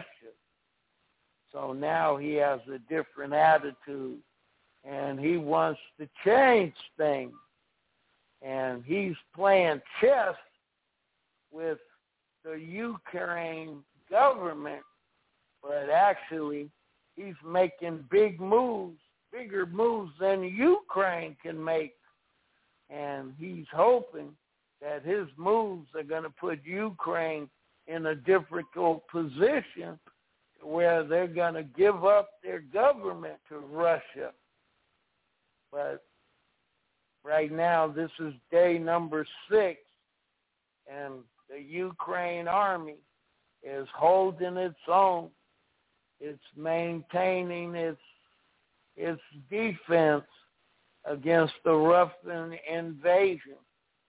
[SPEAKER 3] So now he has a different attitude, and he wants to change things. And he's playing chess with the Ukraine government, but actually he's making big moves, bigger moves than Ukraine can make. And he's hoping that his moves are going to put Ukraine in a difficult position where they're going to give up their government to Russia. But right now, this is day number 6, and the Ukraine army is holding its own. It's maintaining its defense against the Russian invasion.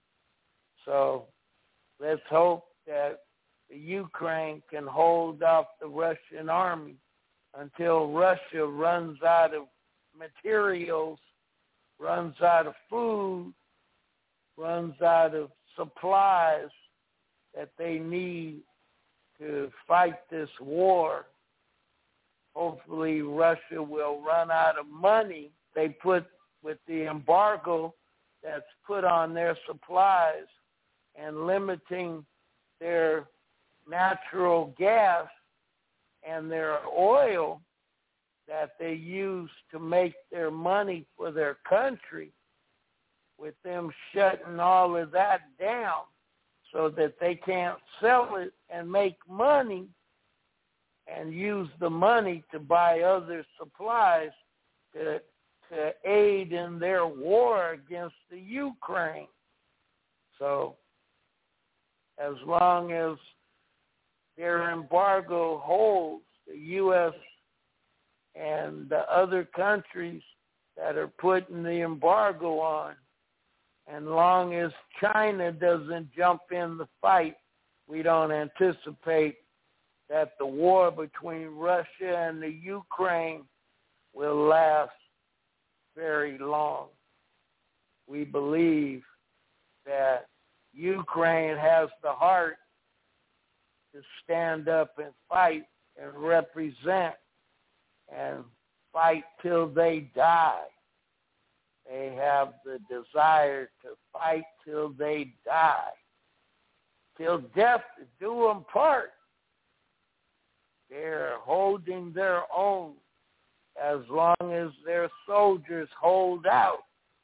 [SPEAKER 3] So let's hope that the Ukraine can hold off the Russian army until Russia runs out of materials, runs out of food, runs out of supplies that they need to fight this war. Hopefully Russia will run out of money they put with the embargo that's put on their supplies and limiting their natural gas and their oil that they use to make their money for their country, with them shutting all of that down so that they can't sell it and make money and use the money to buy other supplies to aid in their war against the Ukraine. So as long as their embargo holds, the U.S. and the other countries that are putting the embargo on, and long as China doesn't jump in the fight, we don't anticipate that the war between Russia and the Ukraine will last very long. We believe that Ukraine has the heart to stand up and fight and represent and fight till they die. They have the desire to fight till they die, till death do them part. They're holding their own as long as their soldiers hold out.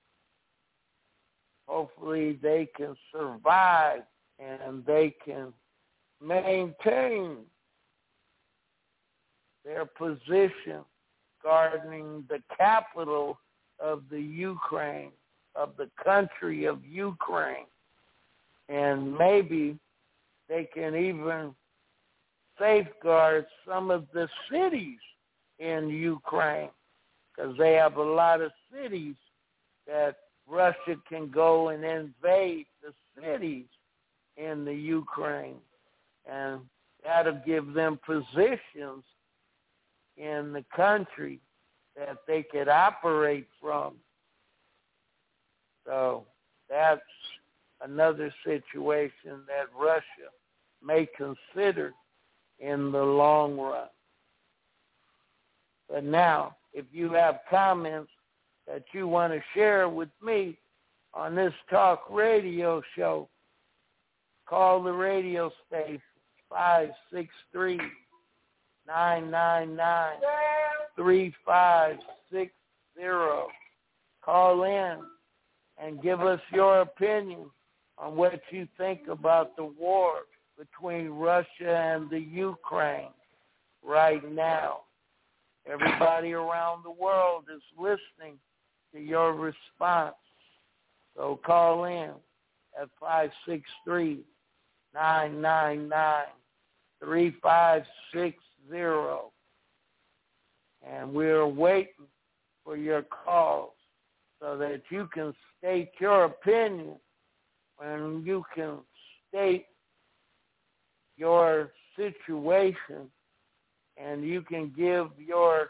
[SPEAKER 3] Hopefully they can survive and they can maintain their position guarding the capital of the Ukraine, of the country of Ukraine. And maybe they can even safeguard some of the cities in Ukraine, because they have a lot of cities that Russia can go and invade the cities in the Ukraine. And that'll give them positions in the country that they could operate from. So that's another situation that Russia may consider in the long run. But now, if you have comments that you want to share with me on this talk radio show, call the radio station, 563-999-3560. Call in and give us your opinion on what you think about the war between Russia and the Ukraine right now. Everybody around the world is listening to your response. So call in at 563-999-3560. And we're waiting for your calls so that you can state your opinion and you can state your situation, and you can give your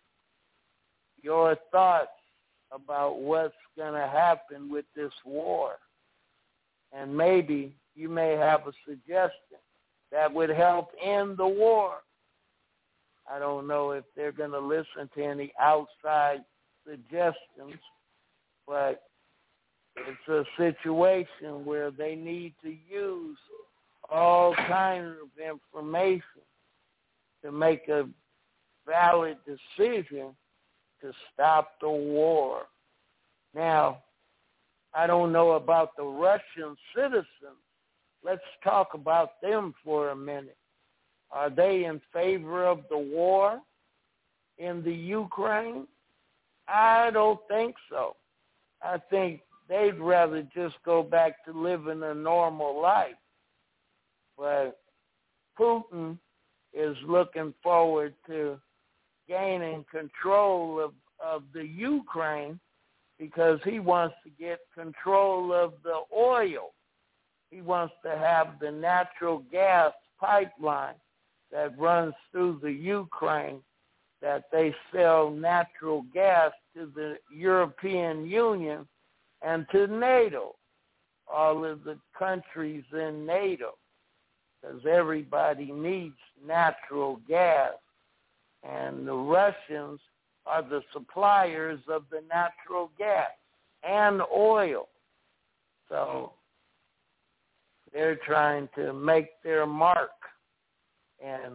[SPEAKER 3] thoughts about what's going to happen with this war. And maybe you may have a suggestion that would help end the war. I don't know if they're going to listen to any outside suggestions, but it's a situation where they need to use all kinds of information to make a valid decision to stop the war. Now, I don't know about the Russian citizens. Let's talk about them for a minute. Are they in favor of the war in the Ukraine? I don't think so. I think they'd rather just go back to living a normal life. But Putin is looking forward to gaining control of the Ukraine because he wants to get control of the oil. He wants to have the natural gas pipeline that runs through the Ukraine, that they sell natural gas to the European Union and to NATO, all of the countries in NATO, because everybody needs natural gas. And the Russians are the suppliers of the natural gas and oil. So they're trying to make their mark and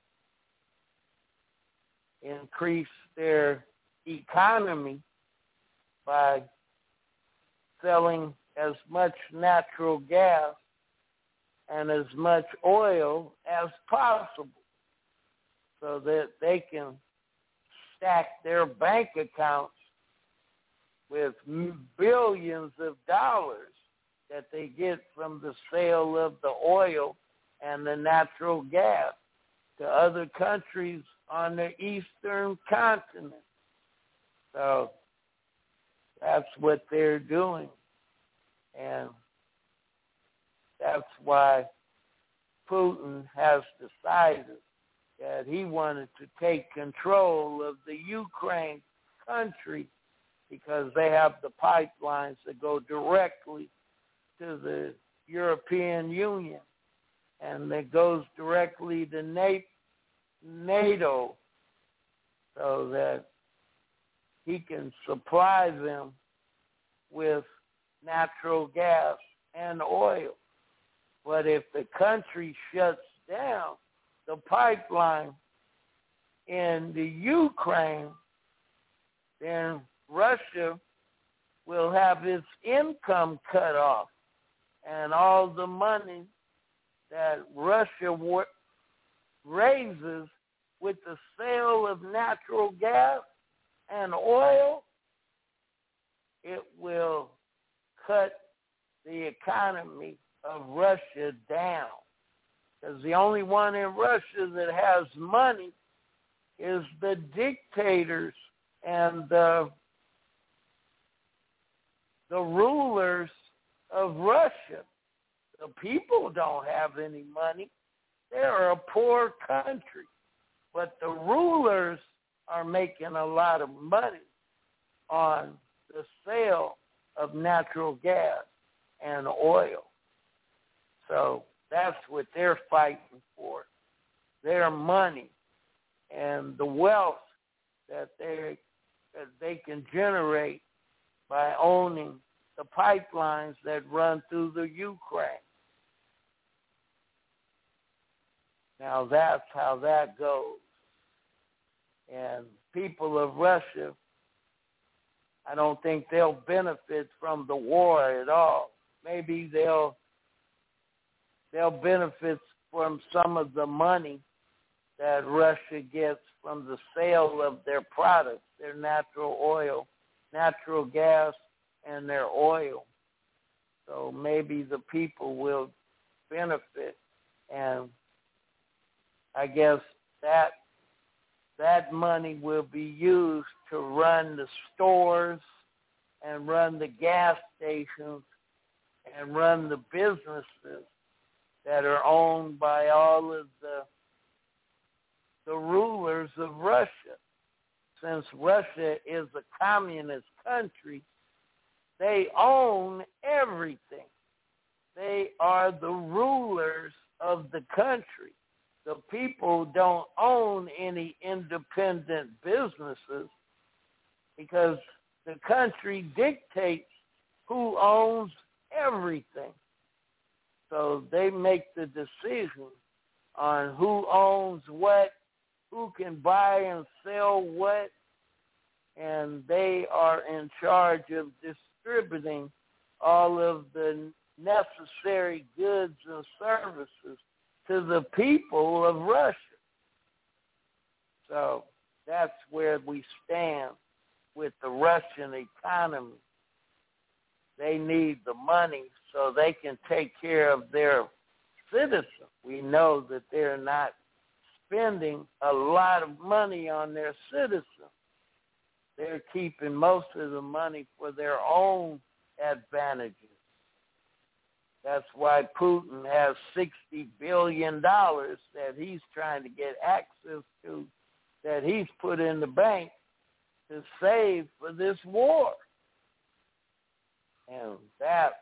[SPEAKER 3] increase their economy by selling as much natural gas and as much oil as possible so that they can stack their bank accounts with billions of dollars that they get from the sale of the oil and the natural gas to other countries on the eastern continent. So that's what they're doing. And that's why Putin has decided that he wanted to take control of the Ukraine country because they have the pipelines that go directly to the European Union, and it goes directly to NATO so that he can supply them with natural gas and oil. But if the country shuts down the pipeline in the Ukraine, then Russia will have its income cut off, and all the money that Russia raises with the sale of natural gas and oil, it will cut the economy of Russia down. Because the only one in Russia that has money is the dictators and the rulers of Russia. The people don't have any money. They're a poor country. But the rulers are making a lot of money on the sale of natural gas and oil. So that's what they're fighting for, their money and the wealth that they can generate by owning the pipelines that run through the Ukraine. Now that's how that goes. And people of Russia, I don't think they'll benefit from the war at all. Maybe they'll benefit from some of the money that Russia gets from the sale of their products, their natural oil, natural gas, and their oil. So maybe the people will benefit. And I guess that money will be used to run the stores and run the gas stations and run the businesses that are owned by all of the rulers of Russia. Since Russia is a communist country, they own everything. They are the rulers of the country. The people don't own any independent businesses because the country dictates who owns everything. So they make the decision on who owns what, who can buy and sell what, and they are in charge of distributing all of the necessary goods and services to the people of Russia. So that's where we stand with the Russian economy. They need the money so they can take care of their citizens. We know that they're not spending a lot of money on their citizens. They're keeping most of the money for their own advantages. That's why Putin has $60 billion that he's trying to get access to, that he's put in the bank to save for this war. And that's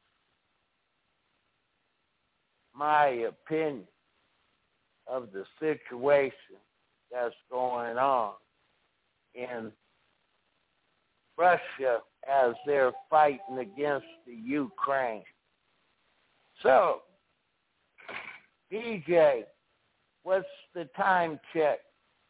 [SPEAKER 3] my opinion of the situation that's going on. in Russia as they're fighting against the Ukraine. So, DJ, what's the time check?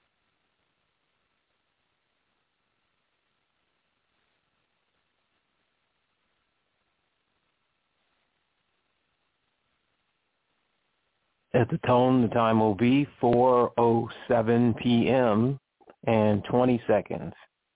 [SPEAKER 5] At the tone, the time will be 4:07 p.m. and 20 seconds.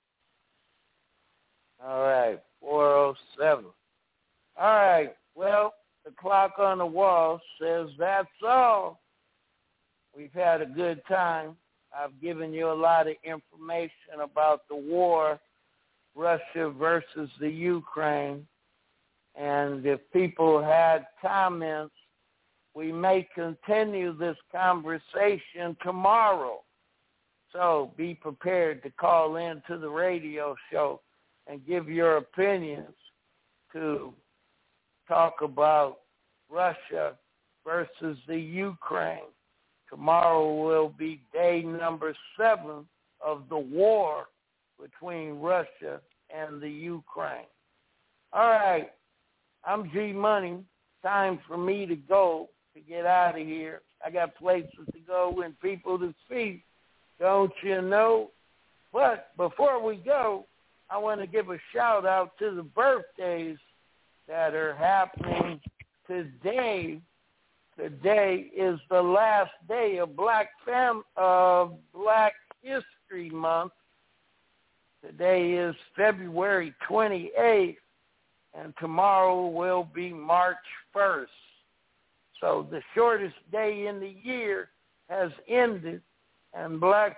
[SPEAKER 3] All right, 4:07. All right, well, the clock on the wall says that's all. We've had a good time. I've given you a lot of information about the war, Russia versus the Ukraine. And if people had comments, we may continue this conversation tomorrow. So be prepared to call in to the radio show and give your opinions to talk about Russia versus the Ukraine. Tomorrow will be day number 7 of the war between Russia and the Ukraine. All right, I'm G Money. Time for me to go, to get out of here. I got places to go and people to see, don't you know? But before we go, I want to give a shout out to the birthdays that are happening today. Today is the last day of Black History Month. Today is February 28th, and tomorrow will be March 1st. So the shortest day in the year has ended, and Black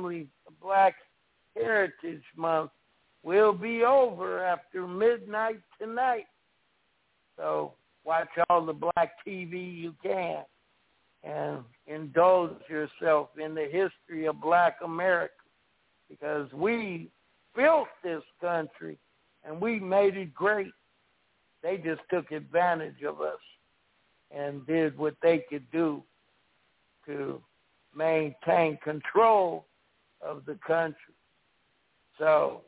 [SPEAKER 3] Heritage Month will be over after midnight tonight. So watch all the Black TV you can and indulge yourself in the history of Black America, because we built this country and we made it great. They just took advantage of us and did what they could do to maintain control of the country. So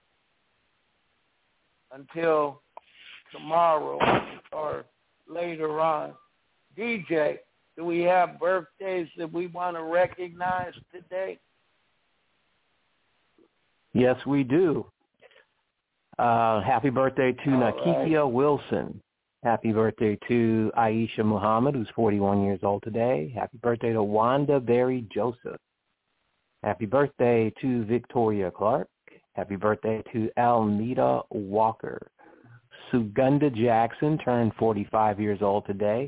[SPEAKER 3] until tomorrow or later on, DJ, do we have birthdays that we want to recognize today?
[SPEAKER 5] Yes, we do. Happy birthday to Nakikia Wilson. Happy birthday to Aisha Muhammad, who's 41 years old today. Happy birthday to Wanda Berry Joseph. Happy birthday to Victoria Clark. Happy birthday to Almeda Walker. Suganda Jackson turned 45 years old today.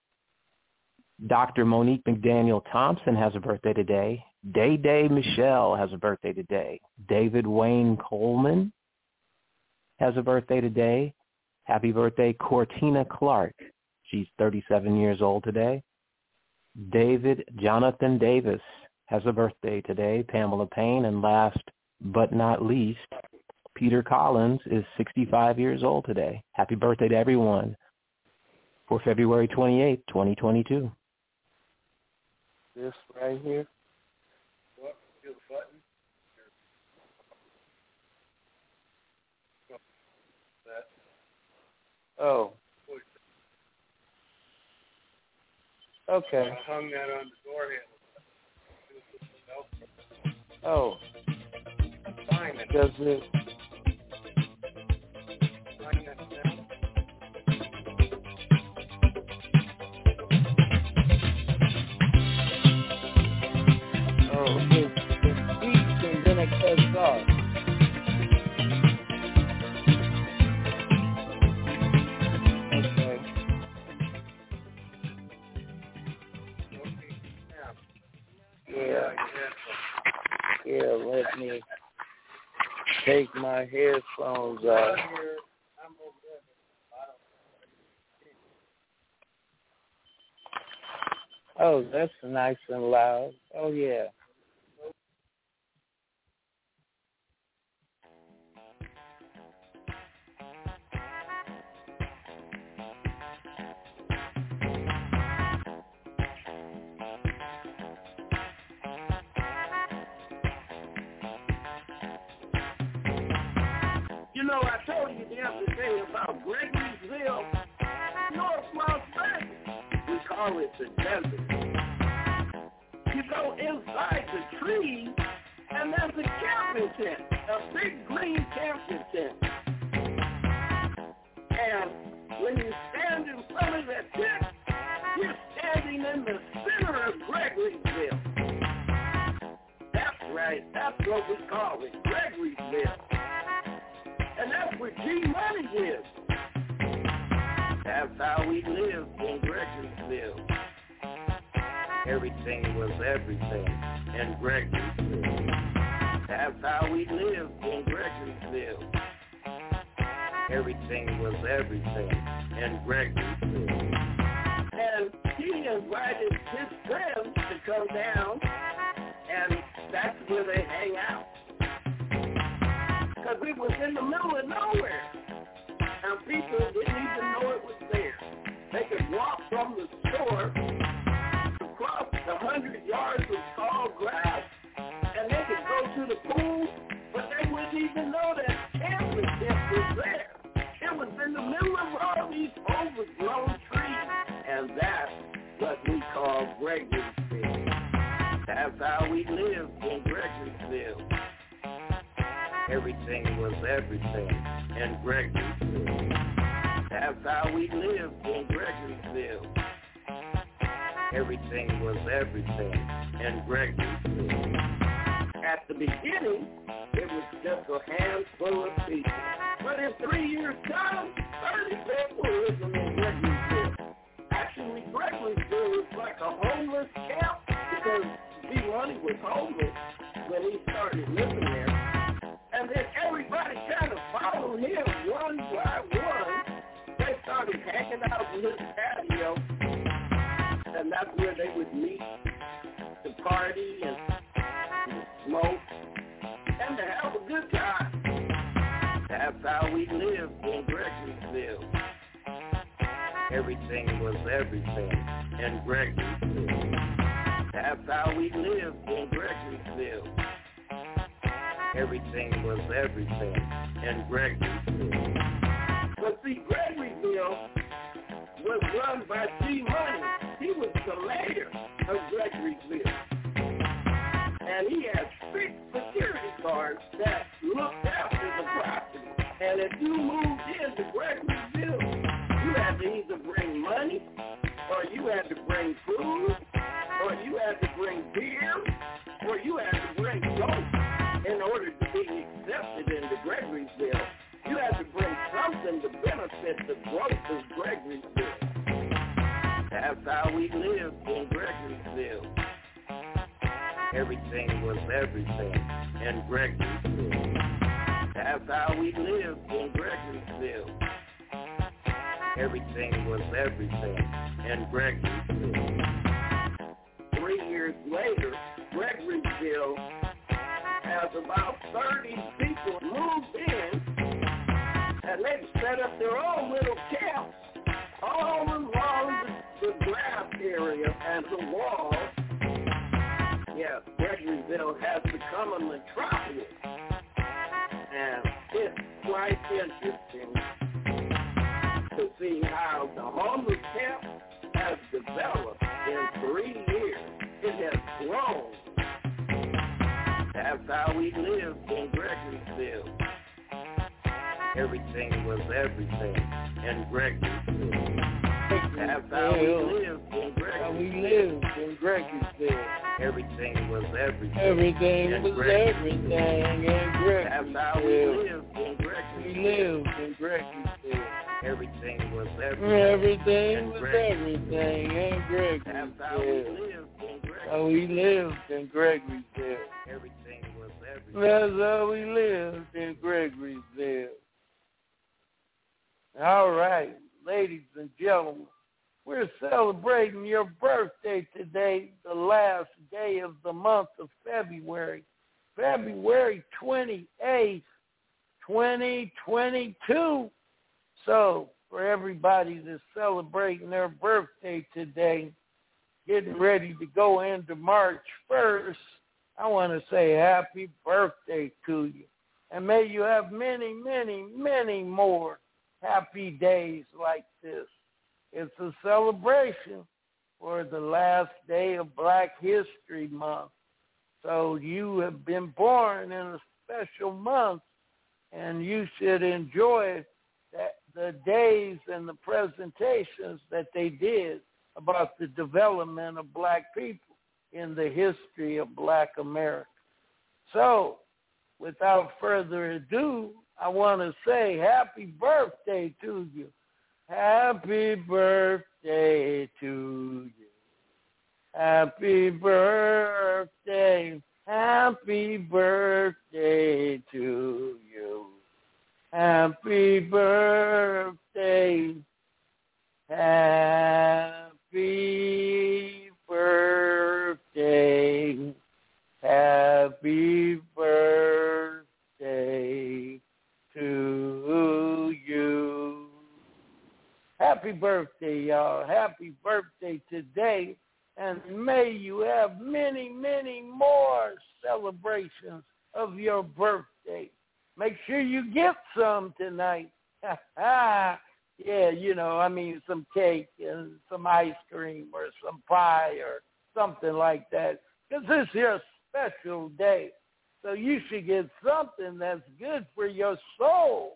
[SPEAKER 5] Dr. Monique McDaniel Thompson has a birthday today. Day Michelle has a birthday today. David Wayne Coleman has a birthday today. Happy birthday, Cortina Clark. She's 37 years old today. David Jonathan Davis has a birthday today. Pamela Payne. And last but not least, Peter Collins is 65 years old today. Happy birthday to everyone for February 28th, 2022.
[SPEAKER 3] This right here.
[SPEAKER 4] What? Feel the button?
[SPEAKER 3] Oh. Okay.
[SPEAKER 4] I hung that on the door handle.
[SPEAKER 3] Oh.
[SPEAKER 4] Fine.
[SPEAKER 3] Does it? Oh, it speaks and then it cuts off. Yeah, let me take my headphones off. Oh, that's nice and loud. Oh, yeah. You know, I told you the other day about Gregoryville, North Las Vegas. We call it the desert. You go inside the trees, and there's a camping tent, a big green camping tent. And when you stand in front of that tent, you're standing in the center of Gregoryville. That's right, that's what we call it, Gregoryville. And that's where G-Money lives. That's how we live in Gregoryville. Everything was everything in Gregoryville. That's how we live in Gregoryville. Everything was everything in Gregoryville. And he invited his friends to come down, and that's where they hang out. Because it was in the middle of nowhere, and people didn't even know it was there. They could walk from the store across the 100 yards of tall grass, and they could go to the pool, but they wouldn't even know that camping tent was there. It was in the middle of all these overgrown trees, and that's what we call Gregoryville. That's how we lived in Gregoryville. Everything was everything in Gregoryville. That's how we lived in Gregoryville. Everything was everything in Gregoryville. At the beginning, it was just a handful of people. But in 3 years' time, 30 people were living in Gregoryville. Actually, Gregoryville was like a homeless camp because G-Money was homeless when he started living there. And then everybody kind of followed him one by one. They started hanging out in his patio, and that's where they would meet to party and smoke and to have a good time. That's how we lived in Gregoryville. Everything was everything in Gregoryville. That's how we lived in Gregoryville. Everything was everything in Gregoryville. But see, Gregoryville was run by G-Money. He was the mayor of Gregoryville. And he had 6 security guards that looked after the property. And if you moved into Gregoryville, you had to either bring money, or you had to bring food, or you had to bring beer, or you had to bring dope. In order to be accepted into Gregoryville, you had to bring something to benefit the growth of Gregoryville. That's how we lived in Gregoryville. Everything was everything in Gregoryville. That's how we lived in Gregoryville. Everything was everything in Gregoryville. 3 years later, Gregoryville has about 30 people moved in, and they've set up their own little camps all along the grass area and the walls. Yes, Gregoryville has become a metropolis, and it's quite interesting to see how the homeless camp has developed in 3 years. It has grown. That's how we lived in Gregoryville. Everything was everything in Gregoryville. That's how we lived in Gregoryville.
[SPEAKER 6] How we lived in Gregoryville.
[SPEAKER 3] Everything was everything.
[SPEAKER 6] Everything was everything in Gregoryville.
[SPEAKER 3] That's how we lived in Gregoryville.
[SPEAKER 6] We lived in Gregoryville.
[SPEAKER 3] Everything was everything.
[SPEAKER 6] Everything was everything in Gregoryville.
[SPEAKER 3] That's how we lived in Gregoryville.
[SPEAKER 6] How we lived in Gregoryville.
[SPEAKER 3] Everything was everything.
[SPEAKER 6] That's how we lived in Gregoryville. All right, ladies and gentlemen, we're celebrating your birthday today, the last day of the month of February, February 28th, 2022. So for everybody that's celebrating their birthday today, getting ready to go into March 1st, I want to say happy birthday to you. And may you have many, many, many more happy days like this. It's a celebration for the last day of Black History Month. So you have been born in a special month, and you should enjoy the days and the presentations that they did about the development of Black people in the history of Black America. So, without further ado, I want to say happy birthday to you. Happy birthday to you. Happy birthday. Happy birthday to you. Happy birthday. Happy birthday. Happy birthday to you. Happy birthday, y'all. Happy birthday today. And may you have many, many more celebrations of your birthday. Make sure you get some tonight. Yeah, some cake and some ice cream or some pie or something like that. Because this is your special day. So you should get something that's good for your soul.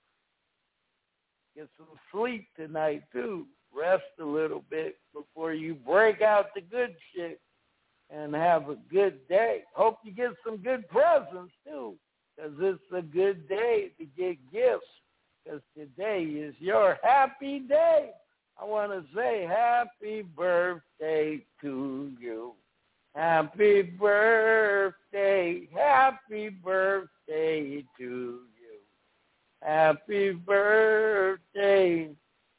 [SPEAKER 6] Get some sleep tonight, too. Rest a little bit before you break out the good shit and have a good day. Hope you get some good presents, too, because it's a good day to get gifts, because today is your happy day. I want to say happy birthday to you. Happy birthday to you. Happy birthday.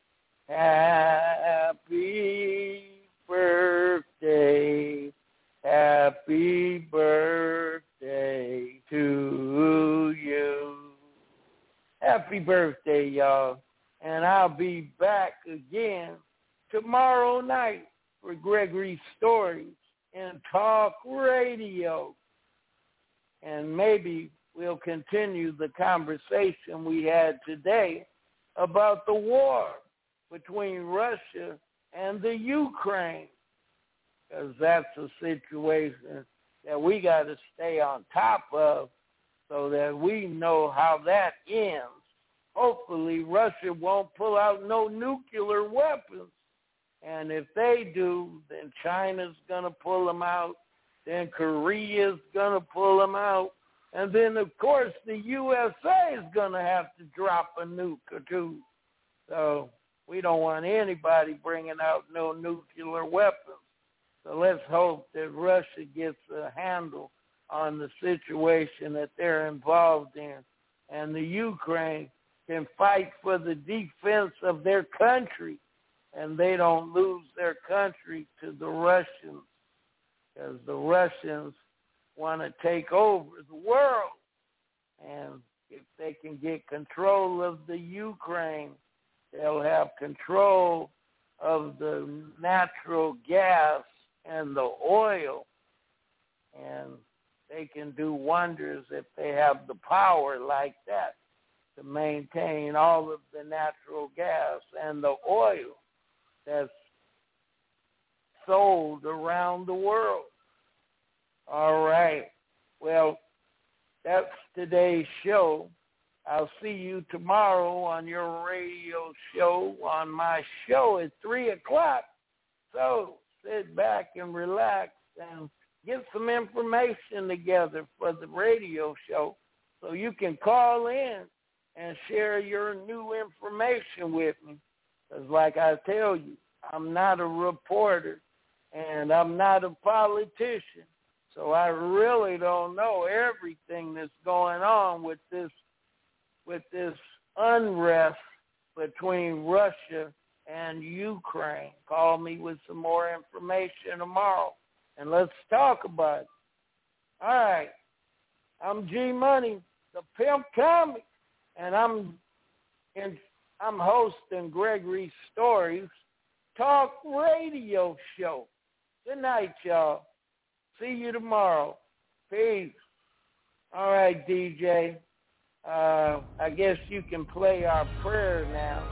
[SPEAKER 6] Happy birthday. Happy birthday to you. Happy birthday, y'all. And I'll be back again tomorrow night for Gregory Stories and Talk Radio. And maybe we'll continue the conversation we had today about the war between Russia and the Ukraine, because that's a situation that we got to stay on top of so that we know how that ends. Hopefully Russia won't pull out no nuclear weapons. And if they do, then China's going to pull them out. Then Korea's going to pull them out. And then, of course, the USA is going to have to drop a nuke or two. So we don't want anybody bringing out no nuclear weapons. So let's hope that Russia gets a handle on the situation that they're involved in. And the Ukraine can fight for the defense of their country, and they don't lose their country to the Russians, because the Russians want to take over the world. And if they can get control of the Ukraine, they'll have control of the natural gas and the oil. And they can do wonders if they have the power like that to maintain all of the natural gas and the oil that's sold around the world. All right. Well, that's today's show. I'll see you tomorrow on your radio show, on my show at 3 o'clock. So sit back and relax and get some information together for the radio show so you can call in and share your new information with me. Because like I tell you, I'm not a reporter and I'm not a politician. So I really don't know everything that's going on with this unrest between Russia and Ukraine. Call me with some more information tomorrow, and let's talk about it. All right. I'm G Money, the Pimp Comic, and I'm hosting Gregory Stories Talk Radio Show. Good night, y'all. See you tomorrow. Peace. All right, DJ. I guess you can play our prayer now.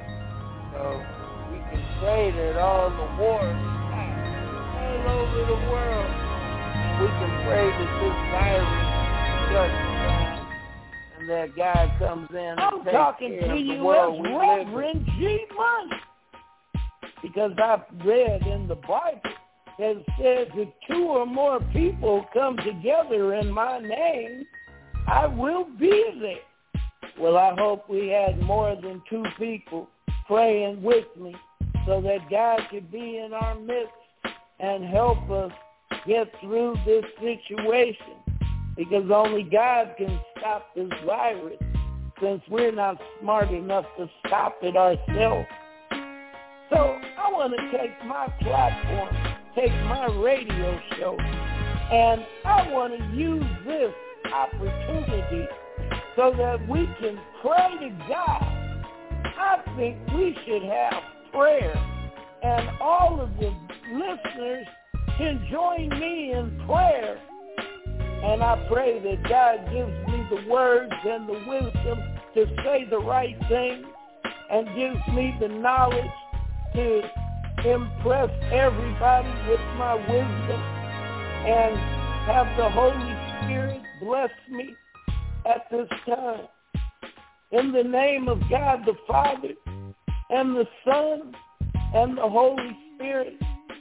[SPEAKER 6] So we can pray that all the wars all over the world, and we can pray that this virus shuts down and that God comes in and
[SPEAKER 3] I'm
[SPEAKER 6] takes
[SPEAKER 3] talking
[SPEAKER 6] care
[SPEAKER 3] to
[SPEAKER 6] of the
[SPEAKER 3] you
[SPEAKER 6] world
[SPEAKER 3] as
[SPEAKER 6] we live in.
[SPEAKER 3] Reverend G. Money.
[SPEAKER 6] Because I've read in the Bible that it says if 2 or more people come together in my name, I will be there. Well, I hope we had more than 2 people praying with me so that God could be in our midst and help us get through this situation, because only God can stop this virus, since we're not smart enough to stop it ourselves. So I want to take my platform, take my radio show, and I want to use this opportunity so that we can pray to God. I think we should have prayer, and all of the listeners can join me in prayer. And I pray that God gives me the words and the wisdom to say the right thing, and gives me the knowledge to impress everybody with my wisdom, and have the Holy Spirit bless me at this time. In the name of God the Father and the Son and the Holy Spirit,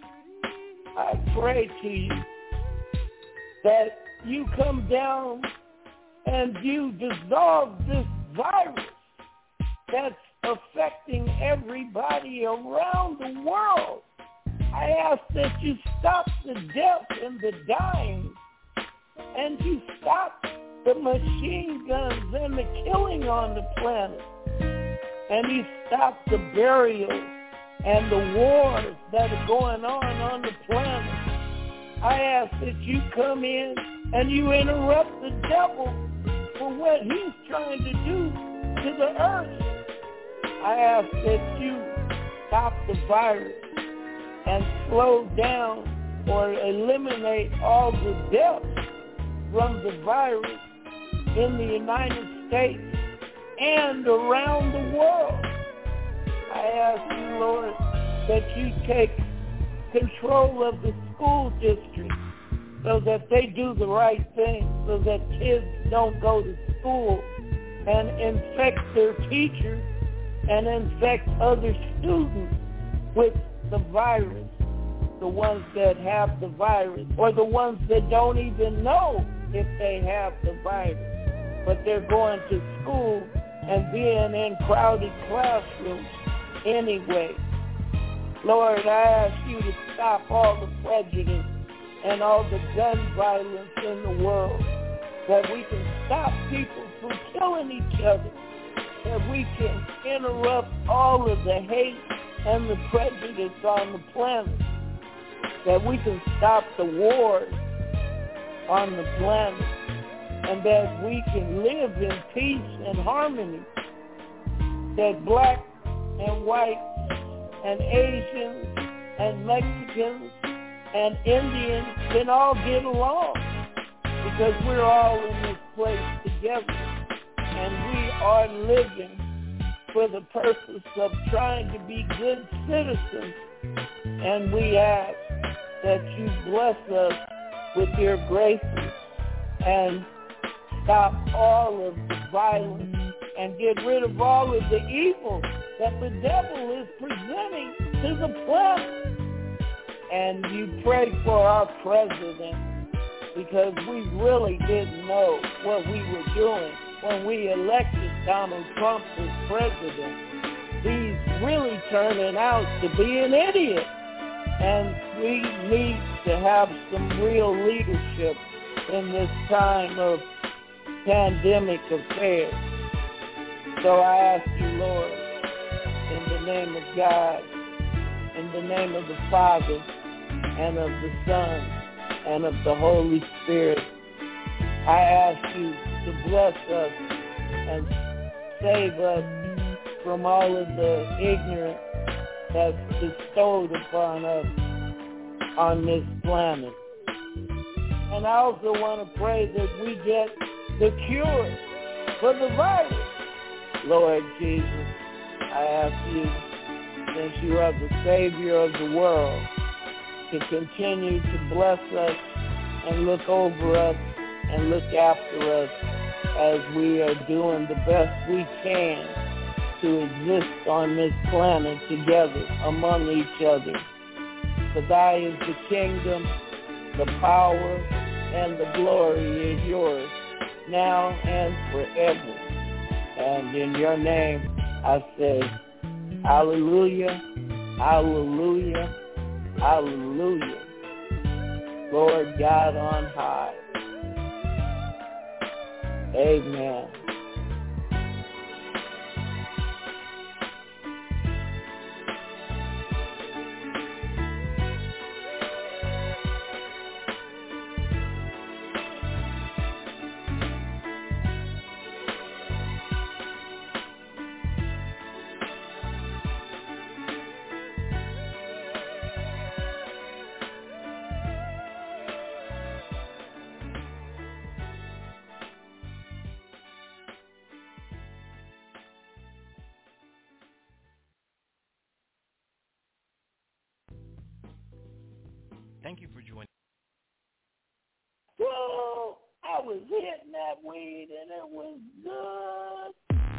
[SPEAKER 6] I pray to you that you come down and you dissolve this virus that's affecting everybody around the world. I ask that you stop the death and the dying, and you stop the machine guns and the killing on the planet, and you stop the burials and the wars that are going on the planet. I ask that you come in and you interrupt the devil for what he's trying to do to the earth. I ask that you stop the virus and slow down or eliminate all the deaths from the virus in the United States and around the world. I ask you, Lord, that you take control of the school district so that they do the right thing, so that kids don't go to school and infect their teachers and infect other students with the virus, the ones that have the virus, or the ones that don't even know if they have the virus, but they're going to school and being in crowded classrooms anyway. Lord, I ask you to stop all the prejudice and all the gun violence in the world, that we can stop people from killing each other, that we can interrupt all of the hate and the prejudice on the planet, that we can stop the wars on the planet, and that we can live in peace and harmony, that black and white and Asians and Mexicans and Indians can all get along, because we're all in this place together, and we are living for the purpose of trying to be good citizens. And we ask that you bless us with your graces and stop all of the violence and get rid of all of the evil that the devil is presenting to the planet. And you pray for our president, because we really didn't know what we were doing when we elected Donald Trump as president. He's really turning out to be an idiot. And we need to have some real leadership in this time of pandemic affairs. So I ask you, Lord, in the name of God, in the name of the Father, and of the Son, and of the Holy Spirit, I ask you to bless us and save us from all of the ignorance that's bestowed upon us on this planet. And I also want to pray that we get the cure for the virus. Lord Jesus, I ask you, since you are the Savior of the world, to continue to bless us and look over us and look after us as we are doing the best we can to exist on this planet together among each other. For thy is the kingdom, the power, and the glory is yours, now and forever. And in your name I say, hallelujah, hallelujah, hallelujah. Lord God on high. Amen.
[SPEAKER 2] Thank you for joining.
[SPEAKER 6] Whoa, I was hitting that weed and it was good.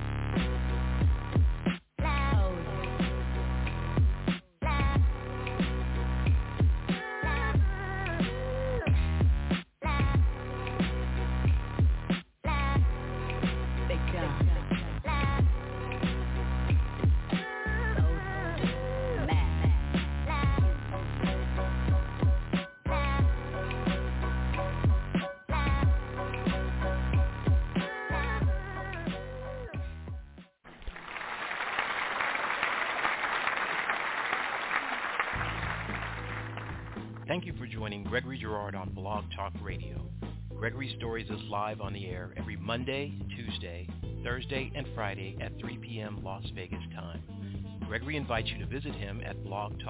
[SPEAKER 2] Thank you for joining Gregory Girard on Blog Talk Radio. Gregory Stories is live on the air every Monday, Tuesday, Thursday, and Friday at 3 p.m. Las Vegas time. Gregory invites you to visit him at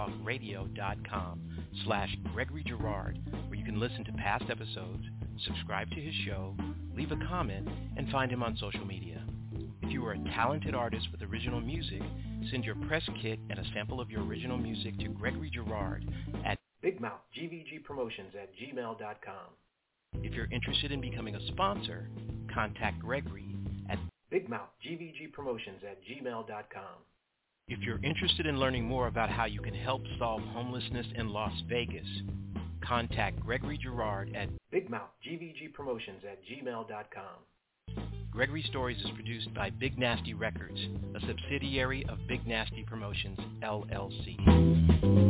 [SPEAKER 2] blogtalkradio.com/Gregory Girard, where you can listen to past episodes, subscribe to his show, leave a comment, and find him on social media. If you are a talented artist with original music, send your press kit and a sample of your original music to Gregory Girard at BigMouthGVGPromotions@gmail.com. If you're interested in becoming a sponsor, contact Gregory at BigMouthGVGPromotions@gmail.com. If you're interested in learning more about how you can help solve homelessness in Las Vegas, contact Gregory Girard at BigMouthGVGPromotions@gmail.com. Gregory Stories is produced by Big Nasty Records, a subsidiary of Big Nasty Promotions, LLC.